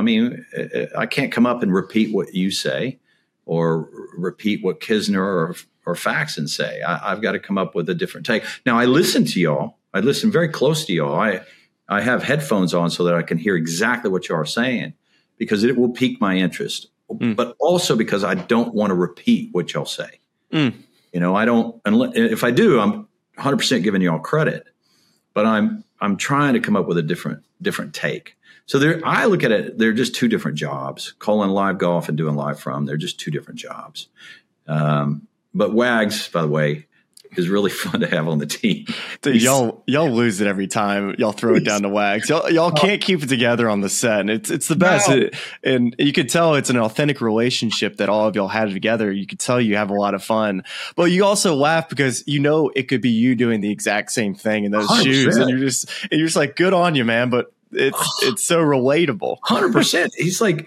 I can't come up and repeat what you say or repeat what Kisner or Faxon say. I've got to come up with a different take. Now, I listen to y'all. I listen very close to y'all. I have headphones on so that I can hear exactly what you are saying, because it will pique my interest, but also because I don't want to repeat what y'all say. I don't, if I do, I'm 100% giving y'all credit, but I'm trying to come up with a different take. So I look at it, they're just two different jobs. Calling live golf and doing live from, they're just two different jobs. But Wags, by the way, is really fun to have on the team. Dude, y'all lose it every time y'all throw it down to Wags. Y'all can't keep it together on the set. And it's the best. No. And you could tell it's an authentic relationship that all of y'all had together. You could tell you have a lot of fun. But you also laugh because it could be you doing the exact same thing in those 100%. Shoes. And you're just like, good on you, man. But it's so relatable. 100%. He's like,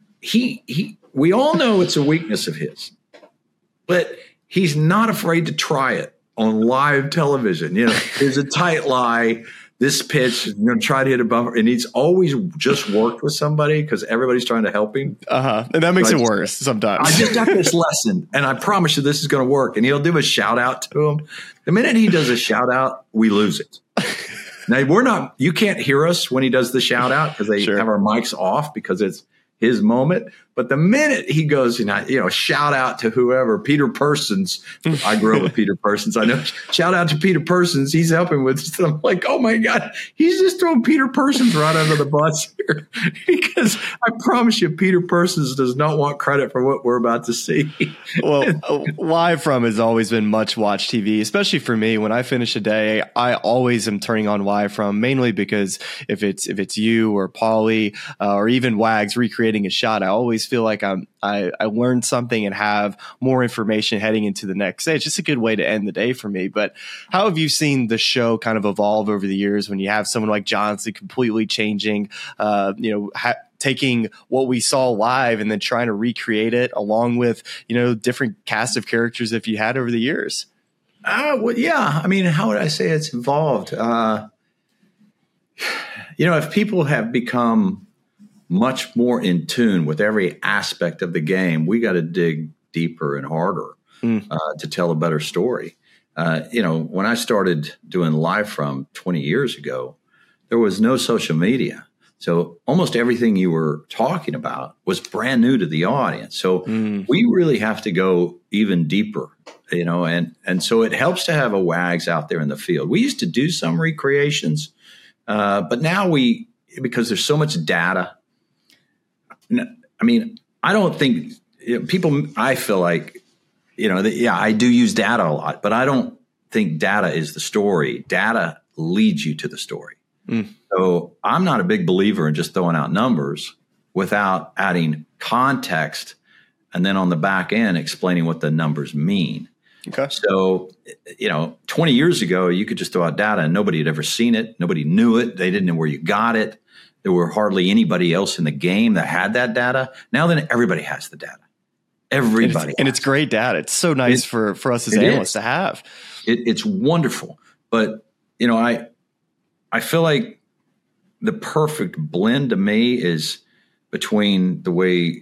we all know it's a weakness of his, but he's not afraid to try it on live television. There's a tight lie. This pitch, try to hit a bumper. And he's always just worked with somebody because everybody's trying to help him. And that makes it worse sometimes. I just got this lesson, and I promise you this is going to work. And he'll do a shout out to him. The minute he does a shout out, we lose it. Now, you can't hear us when he does the shout out because they have our mics off because it's his moment. But the minute he goes, shout out to whoever, Peter Persons. I grew up with Peter Persons. I know. Shout out to Peter Persons. He's helping with this. I'm like, oh my God, he's just throwing Peter Persons right under the bus here. Because I promise you, Peter Persons does not want credit for what we're about to see. Well, live from has always been much watched TV, especially for me. When I finish a day, I always am turning on live from, mainly because if it's you or Paulie or even Wags recreating a shot, I always feel like I learned something and have more information heading into the next day. It's just a good way to end the day for me. But how have you seen the show kind of evolve over the years when you have someone like Johnson completely changing, taking what we saw live and then trying to recreate it along with, different cast of characters if you had over the years? Well, yeah. I mean, how would I say it's evolved? If people have become much more in tune with every aspect of the game, we got to dig deeper and harder to tell a better story. When I started doing live from 20 years ago, there was no social media. So almost everything you were talking about was brand new to the audience. So we really have to go even deeper, and so it helps to have a Wags out there in the field. We used to do some recreations, but now because there's so much data. I mean, I don't think people, I feel like, I do use data a lot, but I don't think data is the story. Data leads you to the story. So I'm not a big believer in just throwing out numbers without adding context and then on the back end explaining what the numbers mean. Okay. So, 20 years ago, you could just throw out data and nobody had ever seen it. Nobody knew it. They didn't know where you got it. There were hardly anybody else in the game that had that data. Now then, everybody has the data. Everybody. And it's great data. It's so nice for us as analysts to have. It's wonderful. But, I feel like the perfect blend to me is between the way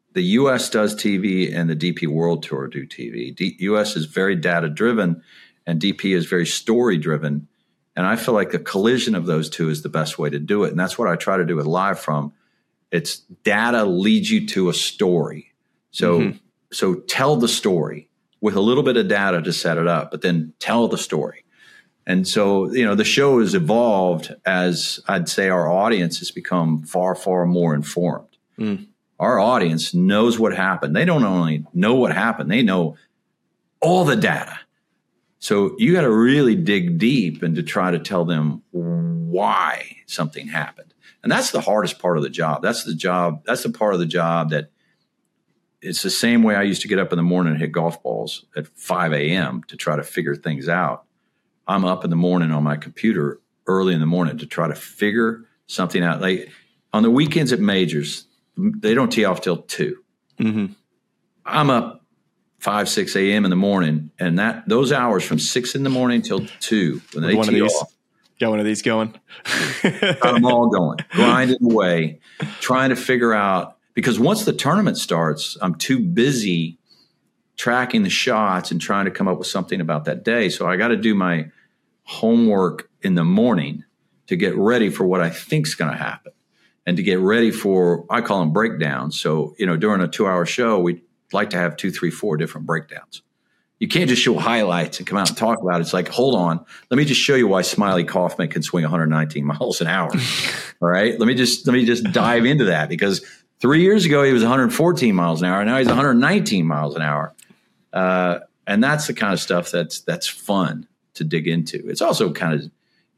the U.S. does TV and the DP World Tour do TV. U.S. is very data driven, and DP is very story driven. And I feel like the collision of those two is the best way to do it. And that's what I try to do with Live From. It's data leads you to a story. So tell the story with a little bit of data to set it up, but then tell the story. And so, the show has evolved as I'd say our audience has become far, far more informed. Our audience knows what happened. They don't only know what happened, they know all the data. So you got to really dig deep and to try to tell them why something happened. And that's the hardest part of the job. That's the part of the job that it's the same way I used to get up in the morning and hit golf balls at 5 a.m. to try to figure things out. I'm up in the morning on my computer early in the morning to try to figure something out. Like on the weekends at majors, they don't tee off till 2. I'm up 5, 6 a.m. in the morning, and those hours from 6 in the morning till 2 when they tee off. Got one of these going. Got them all going, grinding away, trying to figure out. Because once the tournament starts, I'm too busy tracking the shots and trying to come up with something about that day. So I got to do my homework in the morning to get ready for what I think is going to happen and to get ready for, I call them breakdowns. So, during a 2-hour show, we'd like to have 2, 3, 4 different breakdowns. You can't just show highlights and come out and talk about it. It's like, hold on, let me just show you why Smiley Kaufman can swing 119 miles an hour. All right. Let me just dive into that, because 3 years ago, he was 114 miles an hour. Now he's 119 miles an hour. And that's the kind of stuff that's fun to dig into. It's also kind of,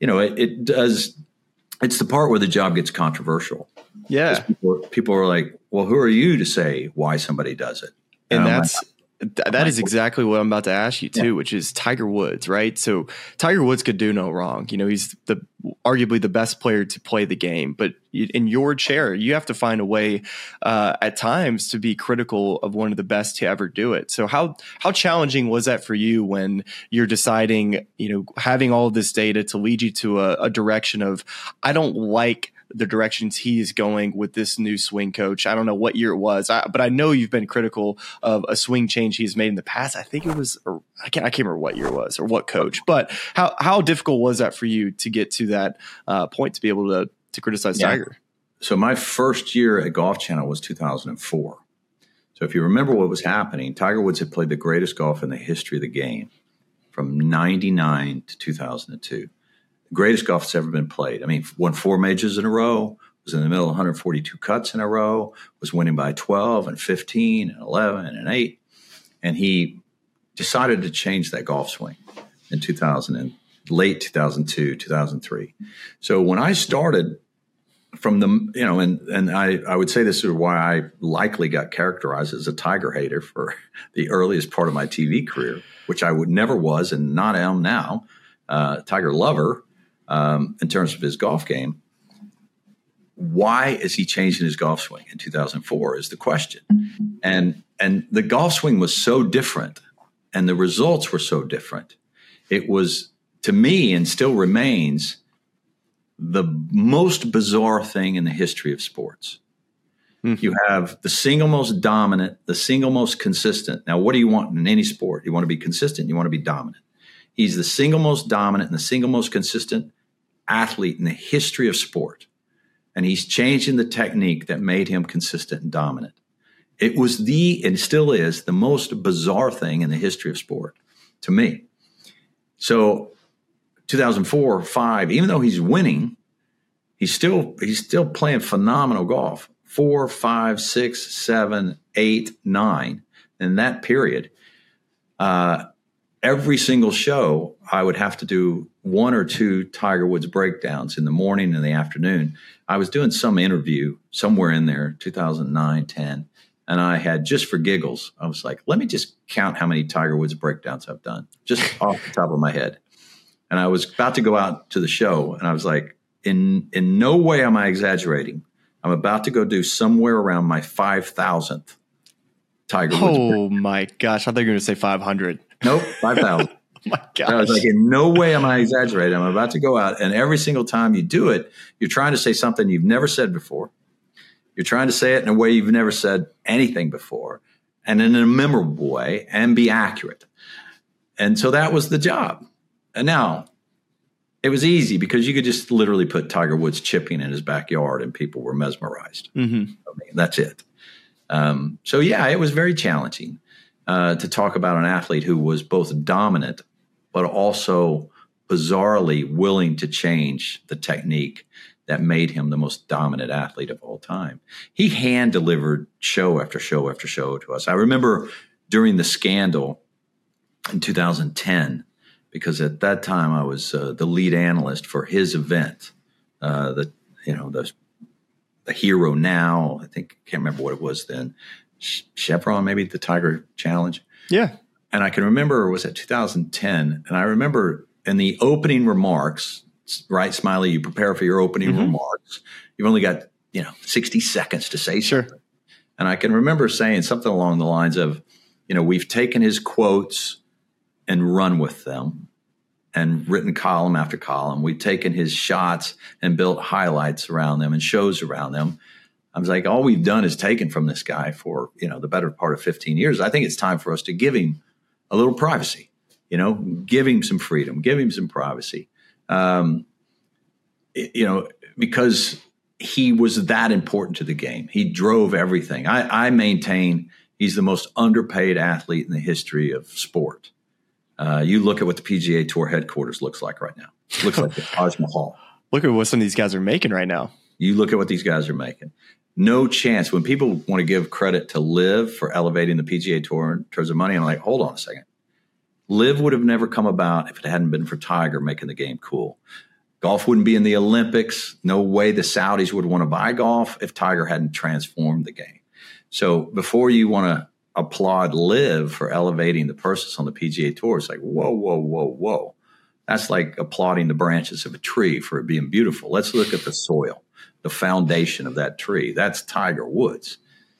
it's the part where the job gets controversial. Yeah. People are like, well, who are you to say why somebody does it? And that is exactly what I'm about to ask you too, which is Tiger Woods, right? So Tiger Woods could do no wrong. He's arguably the best player to play the game, but in your chair, you have to find a way at times to be critical of one of the best to ever do it. So how challenging was that for you when you're deciding, having all of this data to lead you to a direction of, I don't like the directions he is going with this new swing coach. I don't know what year it was, but I know you've been critical of a swing change he's made in the past. I think it was, I can't remember what year it was or what coach, but how difficult was that for you to get to that point to be able to criticize Tiger? So my first year at Golf Channel was 2004. So if you remember what was happening, Tiger Woods had played the greatest golf in the history of the game from 99 to 2002. Greatest golf that's ever been played. I mean, won 4 majors in a row, was in the middle of 142 cuts in a row, was winning by 12 and 15 and 11 and 8. And he decided to change that golf swing in late 2002, 2003. So when I started from the, and I would say this is why I likely got characterized as a Tiger hater for the earliest part of my TV career, which I would never was and not am now, Tiger lover. In terms of his golf game, why is he changing his golf swing in 2004 is the question. And the golf swing was so different and the results were so different. It was, to me, and still remains, the most bizarre thing in the history of sports. You have the single most dominant, the single most consistent. Now, what do you want in any sport? You want to be consistent, you want to be dominant. He's the single most dominant and the single most consistent athlete in the history of sport. And he's changing the technique that made him consistent and dominant. It was and still is, the most bizarre thing in the history of sport to me. So 2004, 5, even though he's winning, he's still playing phenomenal golf. 4, 5, 6, 7, 8, 9 in that period. Every single show, I would have to do 1 or 2 Tiger Woods breakdowns in the morning and the afternoon. I was doing some interview somewhere in there, 2009, 10, and I had, just for giggles, I was like, let me just count how many Tiger Woods breakdowns I've done, just off the top of my head. And I was about to go out to the show, and I was like, in no way am I exaggerating. I'm about to go do somewhere around my 5,000th Tiger Woods. Oh, my gosh. I thought you were going to say 500. Nope, 5,000. Oh my gosh. I was like, in no way am I exaggerating. I'm about to go out, and every single time you do it, you're trying to say something you've never said before. You're trying to say it in a way you've never said anything before, and in a memorable way, and be accurate. And so that was the job. And now it was easy because you could just literally put Tiger Woods chipping in his backyard and people were mesmerized. Mm-hmm. I mean, that's it. So yeah, it was very challenging to talk about an athlete who was both dominant, but also bizarrely willing to change the technique that made him the most dominant athlete of all time. He hand delivered show after show after show to us. I remember during the scandal in 2010, because at that time I was the lead analyst for his event, the Hero Now, I can't remember what it was then, Chevron, maybe the Tiger Challenge. Yeah. And I can remember it was at 2010, and I remember in the opening remarks, right, Smiley, you prepare for your opening remarks. You've only got 60 seconds to say something. Sure. And I can remember saying something along the lines of, we've taken his quotes and run with them and written column after column. We've taken his shots and built highlights around them and shows around them. I was like, all we've done is taken from this guy for, the better part of 15 years. I think it's time for us to give him a little privacy, give him some freedom, give him some privacy. Because he was that important to the game. He drove everything. I maintain he's the most underpaid athlete in the history of sport. You look at what the PGA Tour headquarters looks like right now. It looks like the Taj Mahal. Look at what some of these guys are making right now. You look at what these guys are making. No chance. When people want to give credit to Liv for elevating the PGA Tour in terms of money, I'm like, hold on a second. Liv would have never come about if it hadn't been for Tiger making the game cool. Golf wouldn't be in the Olympics. No way the Saudis would want to buy golf if Tiger hadn't transformed the game. So before you want to applaud Liv for elevating the purses on the PGA Tour, it's like, whoa, whoa, whoa, whoa. That's like applauding the branches of a tree for it being beautiful. Let's look at the soil, the foundation of that tree. That's Tiger Woods.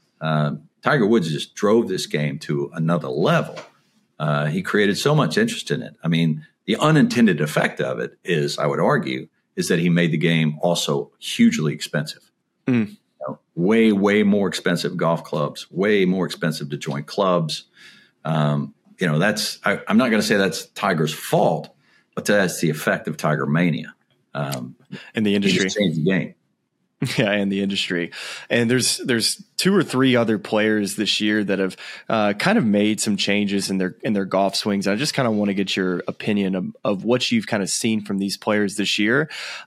Tiger Woods just drove this game to another level. He created so much interest in it. I mean, the unintended effect of it is, I would argue, is that he made the game also hugely expensive. Way, way more expensive golf clubs, way more expensive to join clubs. I'm not going to say that's Tiger's fault, but that's the effect of Tiger mania. In the industry. He just changed the game. Yeah, in the industry. And there's two or three other players this year that have kind of made some changes in their golf swings. I just kind of want to get your opinion of what you've kind of seen from these players this year,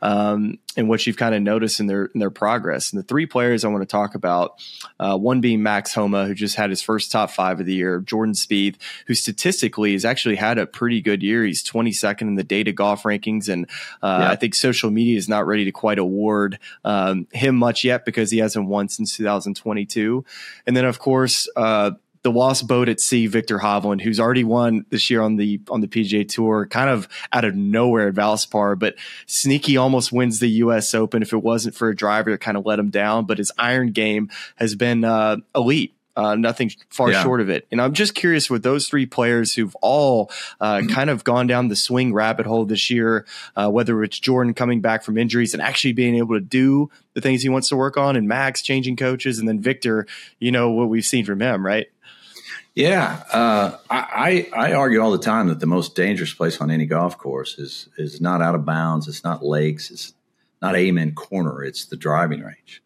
and what you've kind of noticed in their progress. And the three players I want to talk about, one being Max Homa, who just had his first top 5 of the year, Jordan Spieth, who statistically has actually had a pretty good year. He's 22nd in the data golf rankings, and I think social media is not ready to quite award him much yet because he hasn't won since 2022. And then, of course, the lost boat at sea, Viktor Hovland, who's already won this year on the PGA Tour, kind of out of nowhere at Valspar, but sneaky almost wins the U.S. Open if it wasn't for a driver that kind of let him down. But his iron game has been elite. Nothing far short of it. And I'm just curious with those three players who've all kind of gone down the swing rabbit hole this year, whether it's Jordan coming back from injuries and actually being able to do the things he wants to work on, and Max changing coaches, and then Viktor, what we've seen from him, right? Yeah. I argue all the time that the most dangerous place on any golf course is not out of bounds. It's not lakes. It's not Amen Corner. It's the driving range.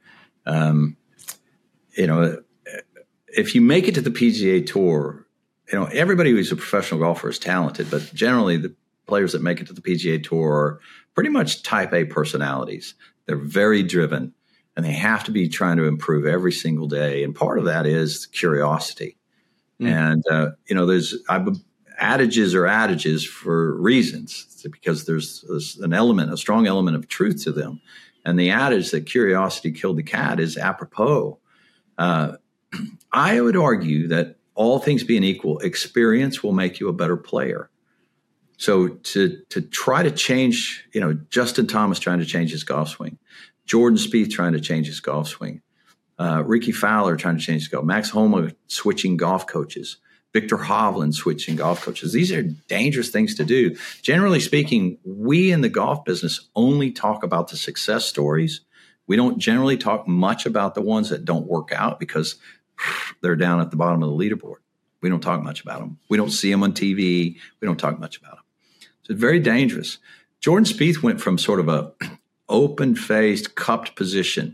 If you make it to the PGA Tour, everybody who's a professional golfer is talented, but generally the players that make it to the PGA Tour are pretty much type A personalities. They're very driven, and they have to be trying to improve every single day. And part of that is curiosity. And, there's adages for reasons, because there's a strong element of truth to them. And the adage that curiosity killed the cat is apropos. I would argue that all things being equal, experience will make you a better player. So to try to change, Justin Thomas trying to change his golf swing, Jordan Spieth trying to change his golf swing, Ricky Fowler trying to change his golf, Max Homa switching golf coaches, Viktor Hovland switching golf coaches. These are dangerous things to do. Generally speaking, we in the golf business only talk about the success stories. We don't generally talk much about the ones that don't work out because they're down at the bottom of the leaderboard. We don't talk much about them. We don't see them on TV. We don't talk much about them. So it's very dangerous. Jordan Spieth went from sort of a open-faced, cupped position,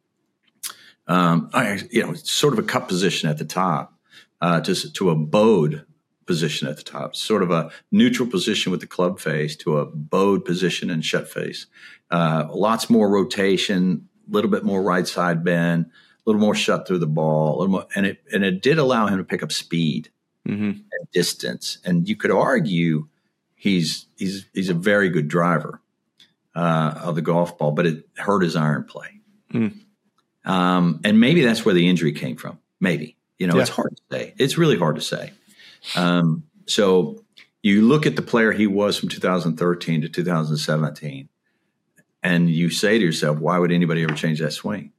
sort of a cup position at the top, to a bowed position at the top, sort of a neutral position with the club face to a bowed position and shut face. Lots more rotation, a little bit more right side bend, a little more shut through the ball, a little more, and it did allow him to pick up speed and distance. And you could argue he's a very good driver of the golf ball, but it hurt his iron play. And maybe that's where the injury came from. Maybe, It's hard to say. It's really hard to say. So you look at the player he was from 2013 to 2017, and you say to yourself, why would anybody ever change that swing?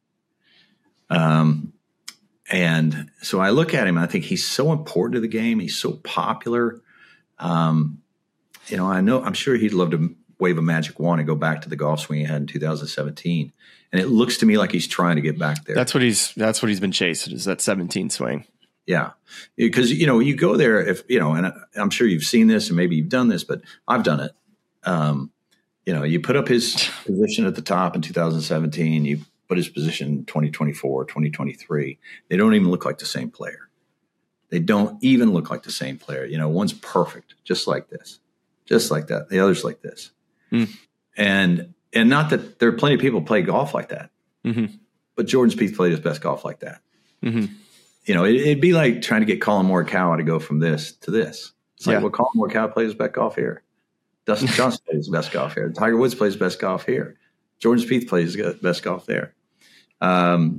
And so I look at him and I think he's so important to the game. He's so popular. I'm sure he'd love to wave a magic wand and go back to the golf swing he had in 2017. And it looks to me like he's trying to get back there. That's what he's been chasing, is that 17 swing. Yeah. Because, you go there and I'm sure you've seen this and maybe you've done this, but I've done it. You put up his position at the top in 2017, you put his position in 2024, 2023. They don't even look like the same player. They don't even look like the same player. One's perfect, just like this, just like that. The other's like this. And not that there are plenty of people who play golf like that, but Jordan Spieth played his best golf like that. It'd be like trying to get Colin Morikawa to go from this to this. It's like, well, Colin Morikawa plays his best golf here. Dustin Johnson plays his best golf here. Tiger Woods plays his best golf here. Jordan Spieth plays his best golf there. And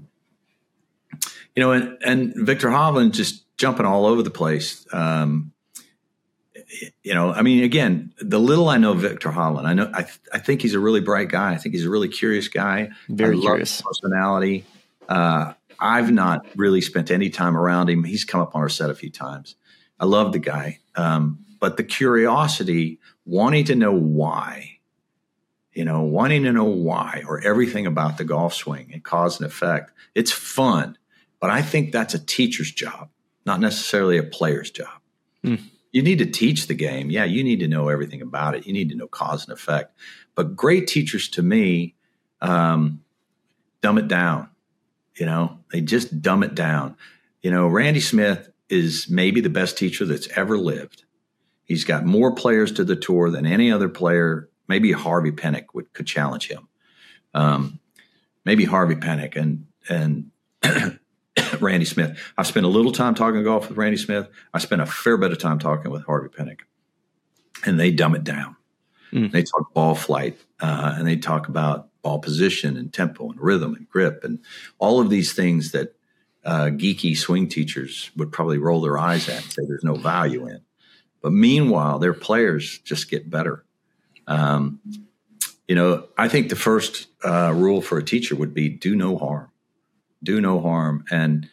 Victor Hovland just jumping all over the place. Again, the little I know of Victor Hovland, I think he's a really bright guy. I think he's a really curious guy. Very curious personality. I've not really spent any time around him. He's come up on our set a few times. I love the guy. But the curiosity, wanting to know why, or everything about the golf swing and cause and effect, it's fun. But I think that's a teacher's job, not necessarily a player's job. You need to teach the game. Yeah, you need to know everything about it. You need to know cause and effect. But great teachers, to me, dumb it down. They just dumb it down. Randy Smith is maybe the best teacher that's ever lived. He's got more players to the tour than any other player. Maybe Harvey Penick could challenge him. Maybe Harvey Penick and Randy Smith. I've spent a little time talking golf with Randy Smith. I spent a fair bit of time talking with Harvey Penick. And they dumb it down. They talk ball flight, and they talk about ball position and tempo and rhythm and grip and all of these things that geeky swing teachers would probably roll their eyes at and say there's no value in. But meanwhile, their players just get better. I think the first rule for a teacher would be do no harm. Do no harm. And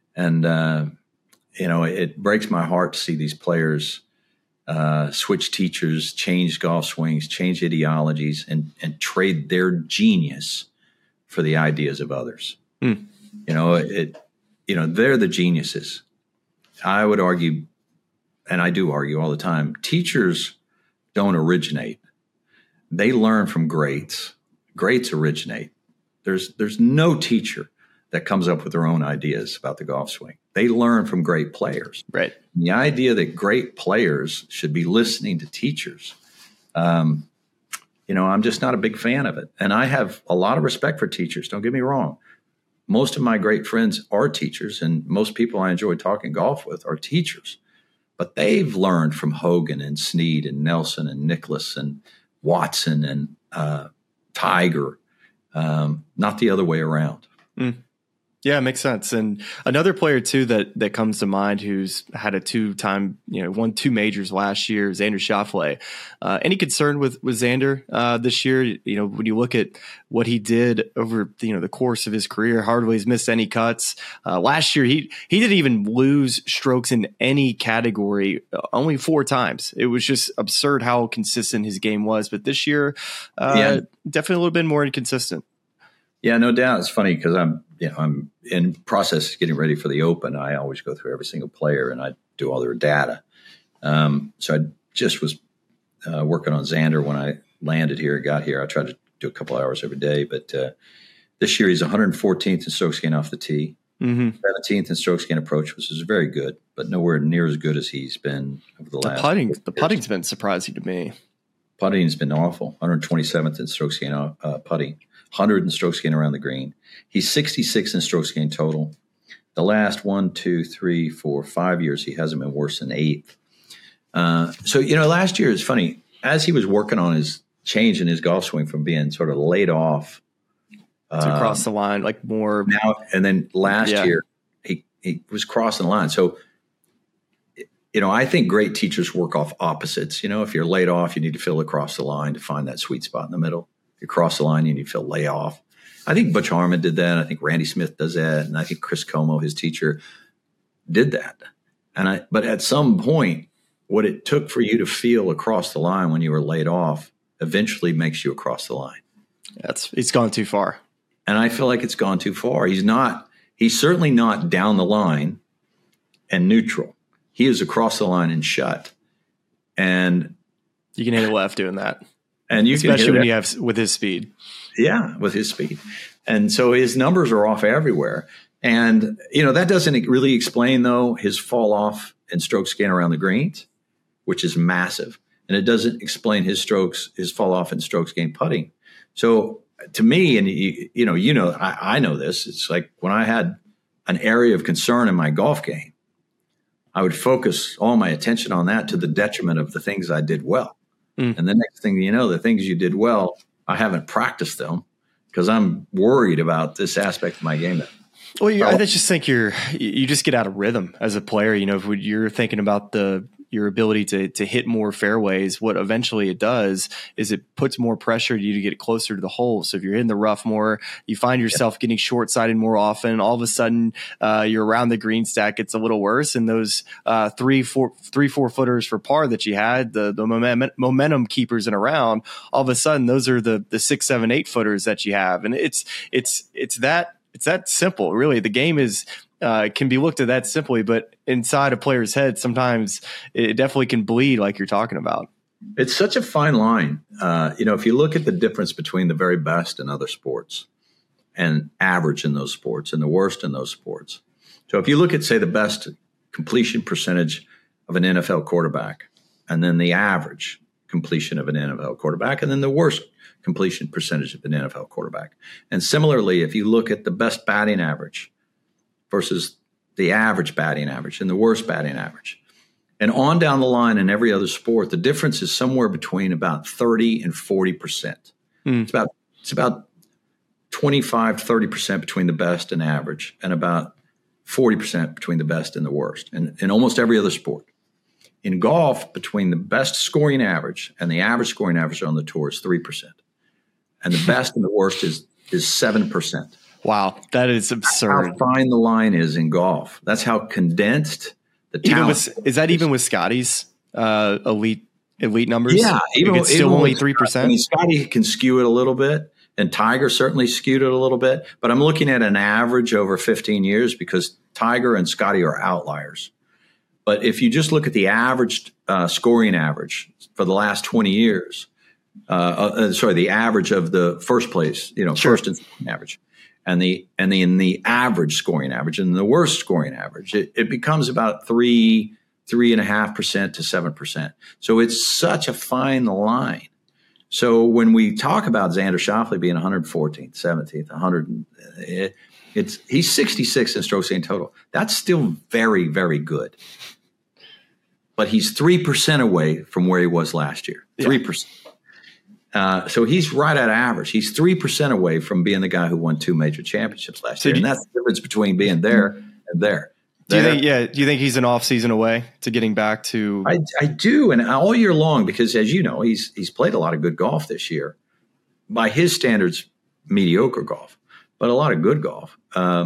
it breaks my heart to see these players switch teachers, change golf swings, change ideologies, and trade their genius for the ideas of others. They're the geniuses. I would argue, and I do argue all the time, teachers don't originate. They learn from greats. Greats originate. There's no teacher that comes up with their own ideas about the golf swing. They learn from great players. Right. And the idea that great players should be listening to teachers, I'm just not a big fan of it. And I have a lot of respect for teachers. Don't get me wrong. Most of my great friends are teachers, and most people I enjoy talking golf with are teachers. But they've learned from Hogan and Snead and Nelson and Nicklaus and Watson and Tiger, not the other way around. Yeah, it makes sense. And another player too that comes to mind who's had a two-time, won 2 majors last year, Xander Schauffele. Any concern with Xander this year? When you look at what he did over the course of his career, hardly has missed any cuts. Last year he didn't even lose strokes in any category, only 4 times. It was just absurd how consistent his game was. But this year, definitely a little bit more inconsistent. Yeah, no doubt. It's funny because I'm in process of getting ready for the Open. I always go through every single player and I do all their data. So I just was working on Xander when I landed here, got here. I tried to do a couple hours every day, but this year he's 114th in strokes gained off the tee, 17th in strokes gained approach, which is very good, but nowhere near as good as he's been over the last. The putting's been surprising to me. Putting's been awful. 127th in strokes gained putting, 100 in strokes gained around the green. He's 66 in strokes gained total. The last 5 years, he hasn't been worse than 8th. So, last year is funny. As he was working on his change in his golf swing from being sort of laid off to cross the line, like more now, and then last year he was crossing the line. So, I think great teachers work off opposites. If you're laid off, you need to feel across the line to find that sweet spot in the middle. If you cross the line, you need to feel lay off. I think Butch Harmon did that. I think Randy Smith does that. And I think Chris Como, his teacher, did that. But at some point, what it took for you to feel across the line when you were laid off eventually makes you across the line. It's gone too far. And I feel like it's gone too far. He's certainly not down the line and neutral. He is across the line and shut. And you can hit it left doing that. And especially when you have with his speed. Yeah, with his speed. And so his numbers are off everywhere. And, that doesn't really explain, though, his fall off in strokes gained around the greens, which is massive. And it doesn't explain his fall off in strokes gained putting. So to me, and I know this, it's like when I had an area of concern in my golf game, I would focus all my attention on that to the detriment of the things I did well. And the next thing you know, the things you did well, I haven't practiced them because I'm worried about this aspect of my game. Well, I just think you just get out of rhythm as a player. If you're thinking about your ability to hit more fairways, what eventually it does is it puts more pressure to you to get closer to the hole. So if you're in the rough more, you find yourself getting short-sided more often. All of a sudden, you're around the green stack. It's a little worse. And those 3-4 footers for par that you had, the momentum keepers in a round, all of a sudden those are the 6, 7, 8 footers that you have. And it's that simple, really. The game is can be looked at that simply, but inside a player's head, sometimes it definitely can bleed, like you're talking about. It's such a fine line. If you look at the difference between the very best in other sports and average in those sports and the worst in those sports. So if you look at, say, the best completion percentage of an NFL quarterback, and then the average completion of an NFL quarterback, and then the worst completion percentage of an NFL quarterback. And similarly, if you look at the best batting average versus the average batting average and the worst batting average, and on down the line in every other sport, the difference is somewhere between about 30 and 40%. It's about 25, 30% between the best and average, and about 40% between the best and the worst in almost every other sport. In golf, between the best scoring average and the average scoring average on the tour is 3%. And the best and the worst is 7%. Wow, that is absurd. That's how fine the line is in golf. That's how condensed the talent is that even with Scotty's elite numbers? Yeah, it's still only 3%. I mean, Scotty can skew it a little bit, and Tiger certainly skewed it a little bit. But I'm looking at an average over 15 years because Tiger and Scotty are outliers. But if you just look at the average scoring average for the last 20 years, the average of the first place, first and second average, and the average scoring average and the worst scoring average, it becomes about 3.5% to 7%. So it's such a fine line. So when we talk about Xander Schauffele being 114th, 17th, he's 66 in strokes gained total. That's still very, very good. But he's 3% away from where he was last year. 3%. So he's right at average. He's 3% away from being the guy who won 2 major championships last year. And that's the difference between being there and there. Do you think he's an off season away to getting back to? I do, and all year long, because as you know, he's played a lot of good golf this year. By his standards, mediocre golf, but a lot of good golf.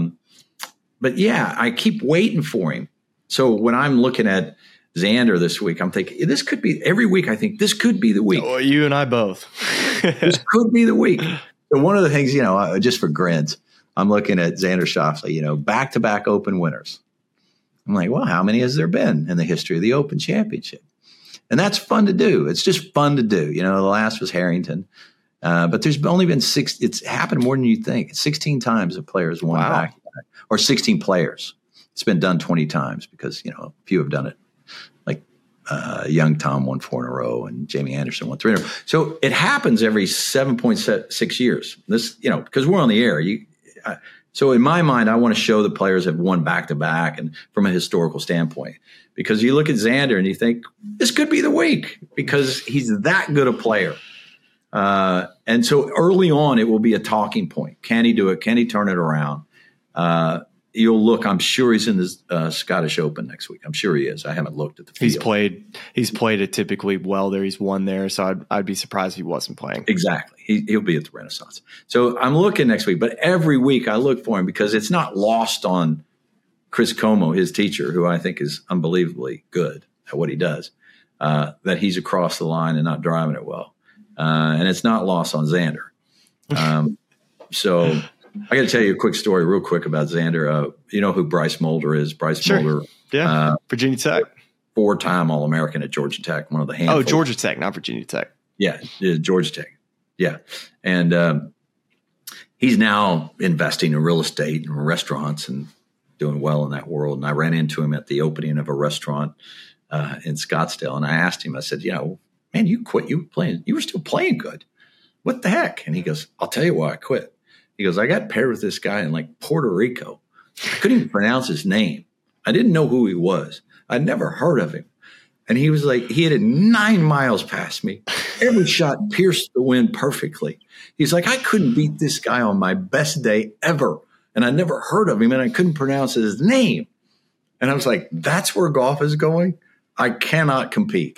But yeah, I keep waiting for him. So when I'm looking at Xander this week, I'm thinking this could be every week. I think this could be the week. Oh, you and I both. This could be the week. So one of the things, just for grins, I'm looking at Xander Schauffele, back-to-back Open winners. I'm like, well, how many has there been in the history of the Open Championship? And that's fun to do. It's just fun to do. The last was Harrington. But there's only been 6. It's happened more than you think. 16 times a player has won back-to-back, or 16 players. It's been done 20 times because, a few have done it. Like young Tom won 4 in a row and Jamie Anderson won 3 in a row. So it happens every 7.6 years. This, because we're on the air. So in my mind, I want to show the players have won back-to-back and from a historical standpoint. Because you look at Xander and you think, this could be the week because he's that good a player. And so early on, it will be a talking point. Can he do it? Can he turn it around? You'll look. I'm sure he's in the Scottish Open next week. I'm sure he is. I haven't looked at the field. He's played it typically well there. He's won there. So I'd be surprised if he wasn't playing. Exactly. He'll be at the Renaissance. So I'm looking next week. But every week I look for him because it's not lost on Chris Como, his teacher, who I think is unbelievably good at what he does, that he's across the line and not driving it well. And it's not lost on Xander. So I got to tell you a quick story real quick about Xander. You know who Bryce Mulder is? Bryce Mulder. Yeah. Virginia Tech. 4-time All-American at Georgia Tech, one of the handful. Oh, Georgia Tech, not Virginia Tech. Yeah, Georgia Tech. Yeah. And he's now investing in real estate and restaurants and doing well in that world. And I ran into him at the opening of a restaurant in Scottsdale. And I asked him, I said, man, you quit. You were playing. You were still playing good. What the heck? And he goes, I'll tell you why I quit. He goes, I got paired with this guy in like Puerto Rico. I couldn't even pronounce his name. I didn't know who he was. I'd never heard of him. And he was like, he hit it 9 miles past me. Every shot pierced the wind perfectly. He's like, I couldn't beat this guy on my best day ever. And I never heard of him and I couldn't pronounce his name. And I was like, that's where golf is going? I cannot compete.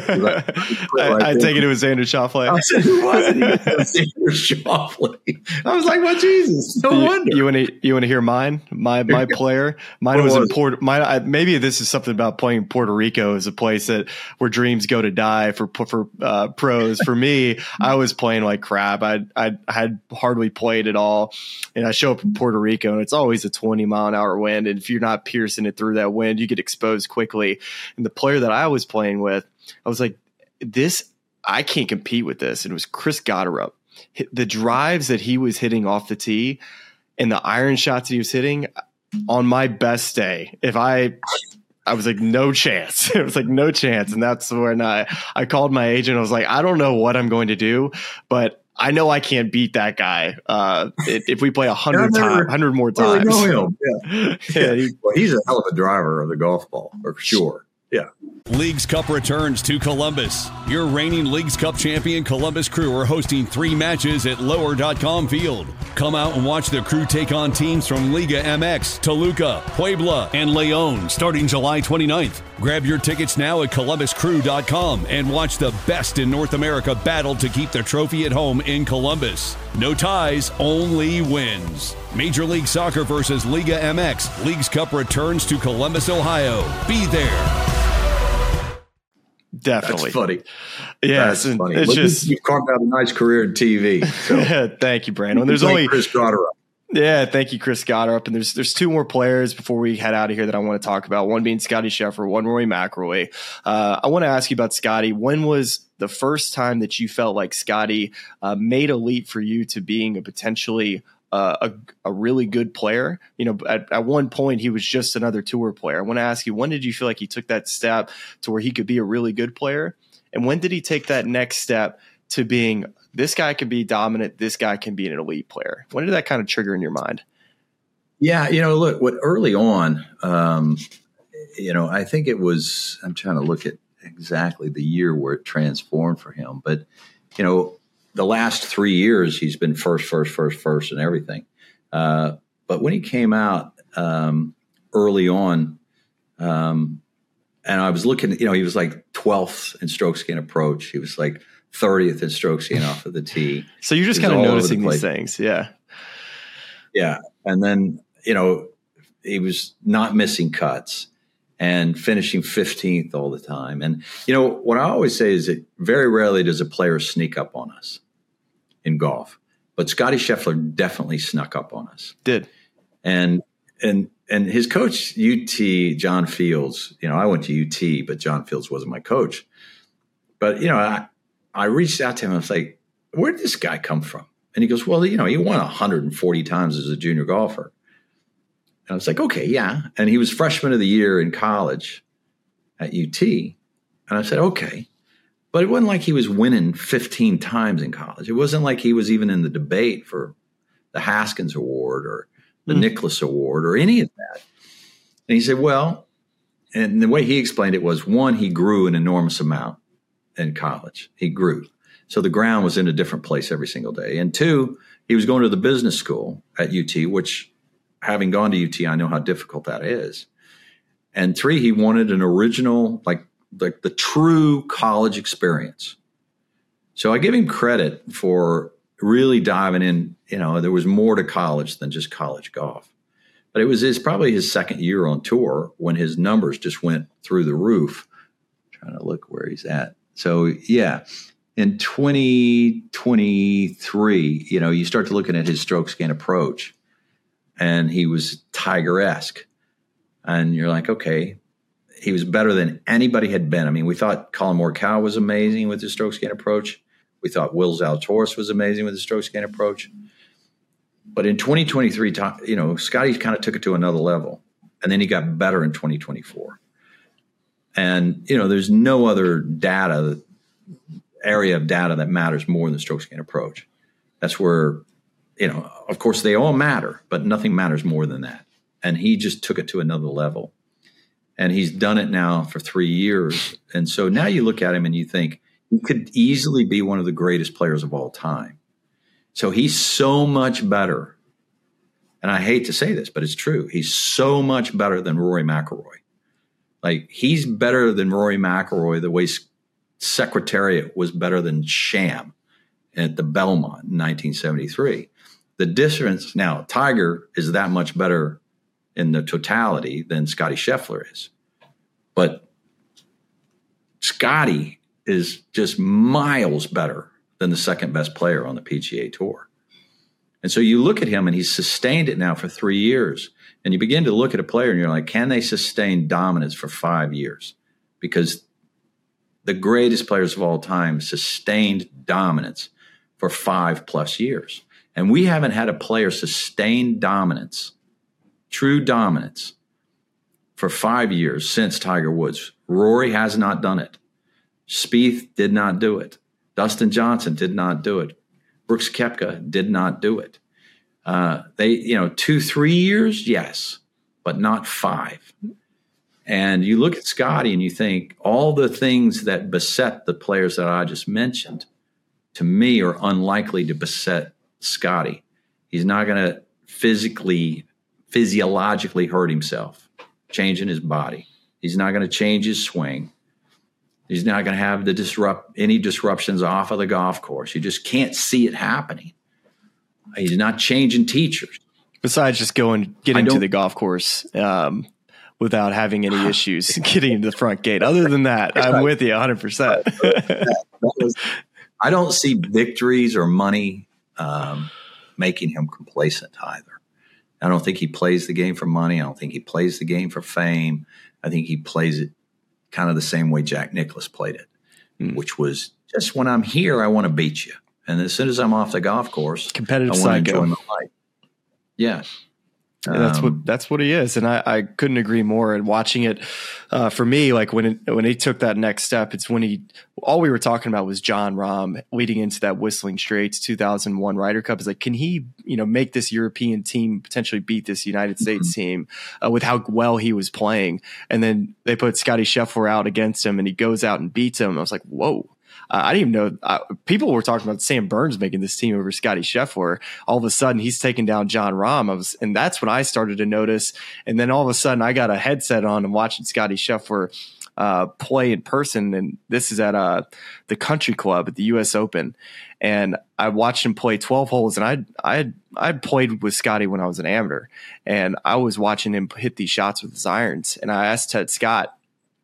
I take it was Xander Schauffele. I said, who was it? He goes, Xander Schauffele. I was like, well, Jesus, no wonder. You want to hear mine? My player. Mine was in Puerto. Maybe this is something about playing Puerto Rico as a place where dreams go to die for pros. For me, I was playing like crap. I had hardly played at all, and I show up in Puerto Rico, and it's always a 20-mile-an-hour wind, and if you're not piercing it through that wind, you get exposed quickly. And the player that I was playing with, I was like, I can't compete with this. And it was Chris Gotterup. The drives that he was hitting off the tee and the iron shots that he was hitting on my best day, I was like, no chance. It was like, no chance. And that's when I called my agent. I was like, I don't know what I'm going to do, but I know I can't beat that guy if we play 100 more times. Really know him. Yeah. He's a hell of a driver of the golf ball, for sure. Yeah. Leagues Cup returns to Columbus. Your reigning Leagues Cup champion Columbus Crew are hosting 3 matches at Lower.com Field. Come out and watch the Crew take on teams from Liga MX, Toluca, Puebla, and Leon starting July 29th. Grab your tickets now at ColumbusCrew.com and watch the best in North America battle to keep the trophy at home in Columbus. No ties, only wins. Major League Soccer versus Liga MX. Leagues Cup returns to Columbus, Ohio. Be there. Definitely. That's funny. Yeah, that's funny. You've carved out a nice career in TV. So. Thank you, Brandon. There's only Chris Gotterup. Yeah, thank you, Chris Gotterup. And there's 2 more players before we head out of here that I want to talk about. One being Scotty Scheffler, one Rory McIlroy. I want to ask you about Scotty. When was the first time that you felt like Scotty made a leap for you to being a potentially a really good player? At one point he was just another tour player. I want to ask you, when did you feel like he took that step to where he could be a really good player? And when did he take that next step to being, this guy can be dominant, this guy can be an elite player? When did that kind of trigger in your mind? Yeah, look, early on, I think it was, I'm trying to look at exactly the year where it transformed for him. But, the last 3 years, he's been first and everything. But when he came out early on, and I was looking, he was like 12th in strokes gain approach. He was like 30th in strokes gain off of the tee. So you're just kind of noticing these things. Yeah. Yeah. And then, he was not missing cuts and finishing 15th all the time. And, what I always say is that very rarely does a player sneak up on us in golf. but Scotty Scheffler definitely snuck up on us. Did. And his coach, UT, John Fields, I went to UT, but John Fields wasn't my coach. But, I reached out to him. I was like, where did this guy come from? And he goes, well, he won 140 times as a junior golfer. And I was like, okay, yeah. And he was freshman of the year in college at UT. And I said, okay. But it wasn't like he was winning 15 times in college. It wasn't like he was even in the debate for the Haskins Award or the Nicklaus Award or any of that. And he said, well, and the way he explained it was, one, he grew an enormous amount in college. He grew. So the ground was in a different place every single day. And two, he was going to the business school at UT, which, having gone to UT, I know how difficult that is. And three, he wanted an original, like the true college experience. So I give him credit for really diving in. There was more to college than just college golf. But it was probably his second year on tour when his numbers just went through the roof. I'm trying to look where he's at. So, yeah, in 2023, you start to looking at his strokes gain approach, and he was Tiger-esque. And you're like, okay, he was better than anybody had been. I mean, we thought Colin Morikawa was amazing with his strokes gain approach. We thought Will Zalatoris was amazing with his strokes gain approach. But in 2023, Scotty kind of took it to another level. And then he got better in 2024. And, there's no other area of data that matters more than strokes gain approach. That's where, of course they all matter, but nothing matters more than that. And he just took it to another level. And he's done it now for 3 years. And so now you look at him and you think he could easily be one of the greatest players of all time. So he's so much better. And I hate to say this, but it's true. He's so much better than Rory McIlroy. Like, he's better than Rory McIlroy the way Secretariat was better than Sham at the Belmont in 1973. The difference now, Tiger is that much better in the totality than Scotty Scheffler is. But Scotty is just miles better than the second best player on the PGA Tour. And so you look at him and he's sustained it now for 3 years. And you begin to look at a player and you're like, can they sustain dominance for 5 years? Because the greatest players of all time sustained dominance for 5+ years. And we haven't had a player sustain dominance, true dominance, for 5 years since Tiger Woods. Rory has not done it. Spieth did not do it. Dustin Johnson did not do it. Brooks Koepka did not do it. 2-3 years, yes, but not 5. And you look at Scotty and you think all the things that beset the players that I just mentioned, to me, are unlikely to beset Scotty. He's not going to physiologically hurt himself, changing his body. He's not going to change his swing. He's not going to have any disruptions off of the golf course. You just can't see it happening. He's not changing teachers. Besides just getting to the golf course without having any issues getting into the front gate. Other than that, I'm with you 100%. I don't see victories or money making him complacent either. I don't think he plays the game for money. I don't think he plays the game for fame. I think he plays it kind of the same way Jack Nicklaus played it, which was just, when I'm here, I want to beat you. And as soon as I'm off the golf course, competitive I want to enjoy my life. Yeah. That's what he is. And I couldn't agree more. And watching it, for me, like when he took that next step, it's when all we were talking about was Jon Rahm leading into that Whistling Straits 2001 Ryder Cup. Is like, can he, make this European team potentially beat this United States team with how well he was playing? And then they put Scotty Scheffler out against him and he goes out and beats him. I was like, whoa. I didn't even know people were talking about Sam Burns making this team over Scotty Scheffler. All of a sudden, he's taking down Jon Rahm. And that's when I started to notice. And then all of a sudden, I got a headset on and watching Scotty Scheffler play in person. And this is at the Country Club at the U.S. Open. And I watched him play 12 holes. And I'd played with Scotty when I was an amateur. And I was watching him hit these shots with his irons. And I asked Ted Scott,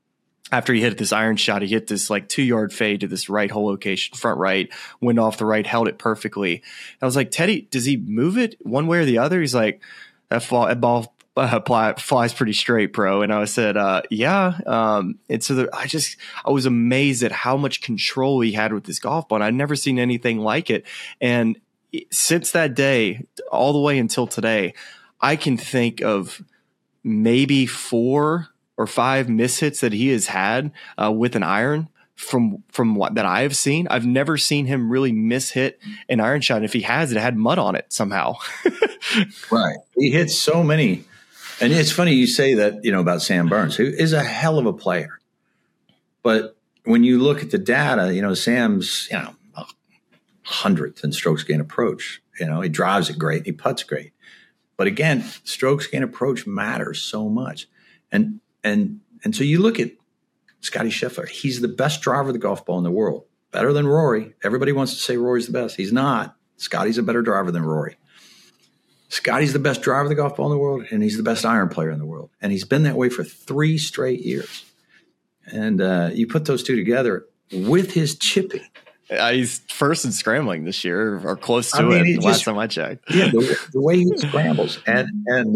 after he hit this iron shot, he hit this like 2-yard fade to this right hole location, front right, went off the right, held it perfectly. And I was like, Teddy, does he move it one way or the other? He's like, that ball flies pretty straight, bro. And I said, yeah. And so I was amazed at how much control he had with this golf ball. And I'd never seen anything like it. And since that day, all the way until today, I can think of maybe 4 or 5 mishits that he has had with an iron from what that I have seen. I've never seen him really mishit an iron shot. And if he has, it had mud on it somehow. Right. He hits so many. And it's funny you say that, about Sam Burns, who is a hell of a player. But when you look at the data, Sam's, 100th in strokes gain approach. He drives it great. He putts great. But again, strokes gain approach matters so much. And so you look at Scottie Scheffler. He's the best driver of the golf ball in the world. Better than Rory. Everybody wants to say Rory's the best. He's not. Scottie's a better driver than Rory. Scottie's the best driver of the golf ball in the world, and he's the best iron player in the world. And he's been that way for 3 straight years. And you put those two together with his chipping. He's first in scrambling this year, or close to it. Last time I checked. Yeah, the way he scrambles, and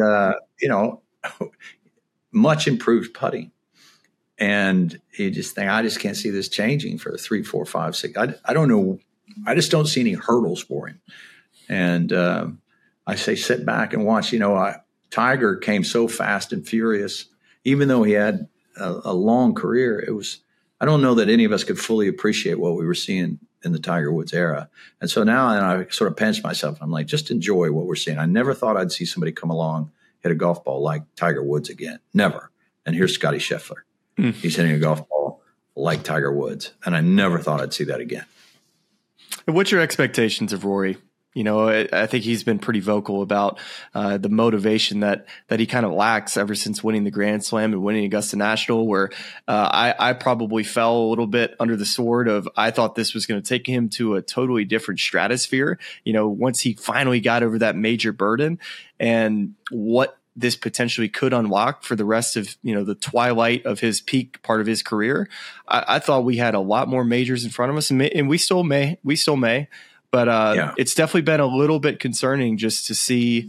much improved putting. And you just think, I just can't see this changing for 3, 4, 5, 6. I don't know. I just don't see any hurdles for him. And I say sit back and watch. Tiger came so fast and furious, even though he had a long career. I don't know that any of us could fully appreciate what we were seeing in the Tiger Woods era. And so now, and I sort of pinch myself. I'm like, just enjoy what we're seeing. I never thought I'd see somebody come along, hit a golf ball like Tiger Woods again. Never. And here's Scottie Scheffler. He's hitting a golf ball like Tiger Woods. And I never thought I'd see that again. What's your expectations of Rory? I think he's been pretty vocal about the motivation that he kind of lacks ever since winning the Grand Slam and winning Augusta National, where I probably fell a little bit under the sword of, I thought this was going to take him to a totally different stratosphere, once he finally got over that major burden, and what this potentially could unlock for the rest of, the twilight of his peak part of his career. I thought we had a lot more majors in front of us, and we still may. But It's definitely been a little bit concerning just to see,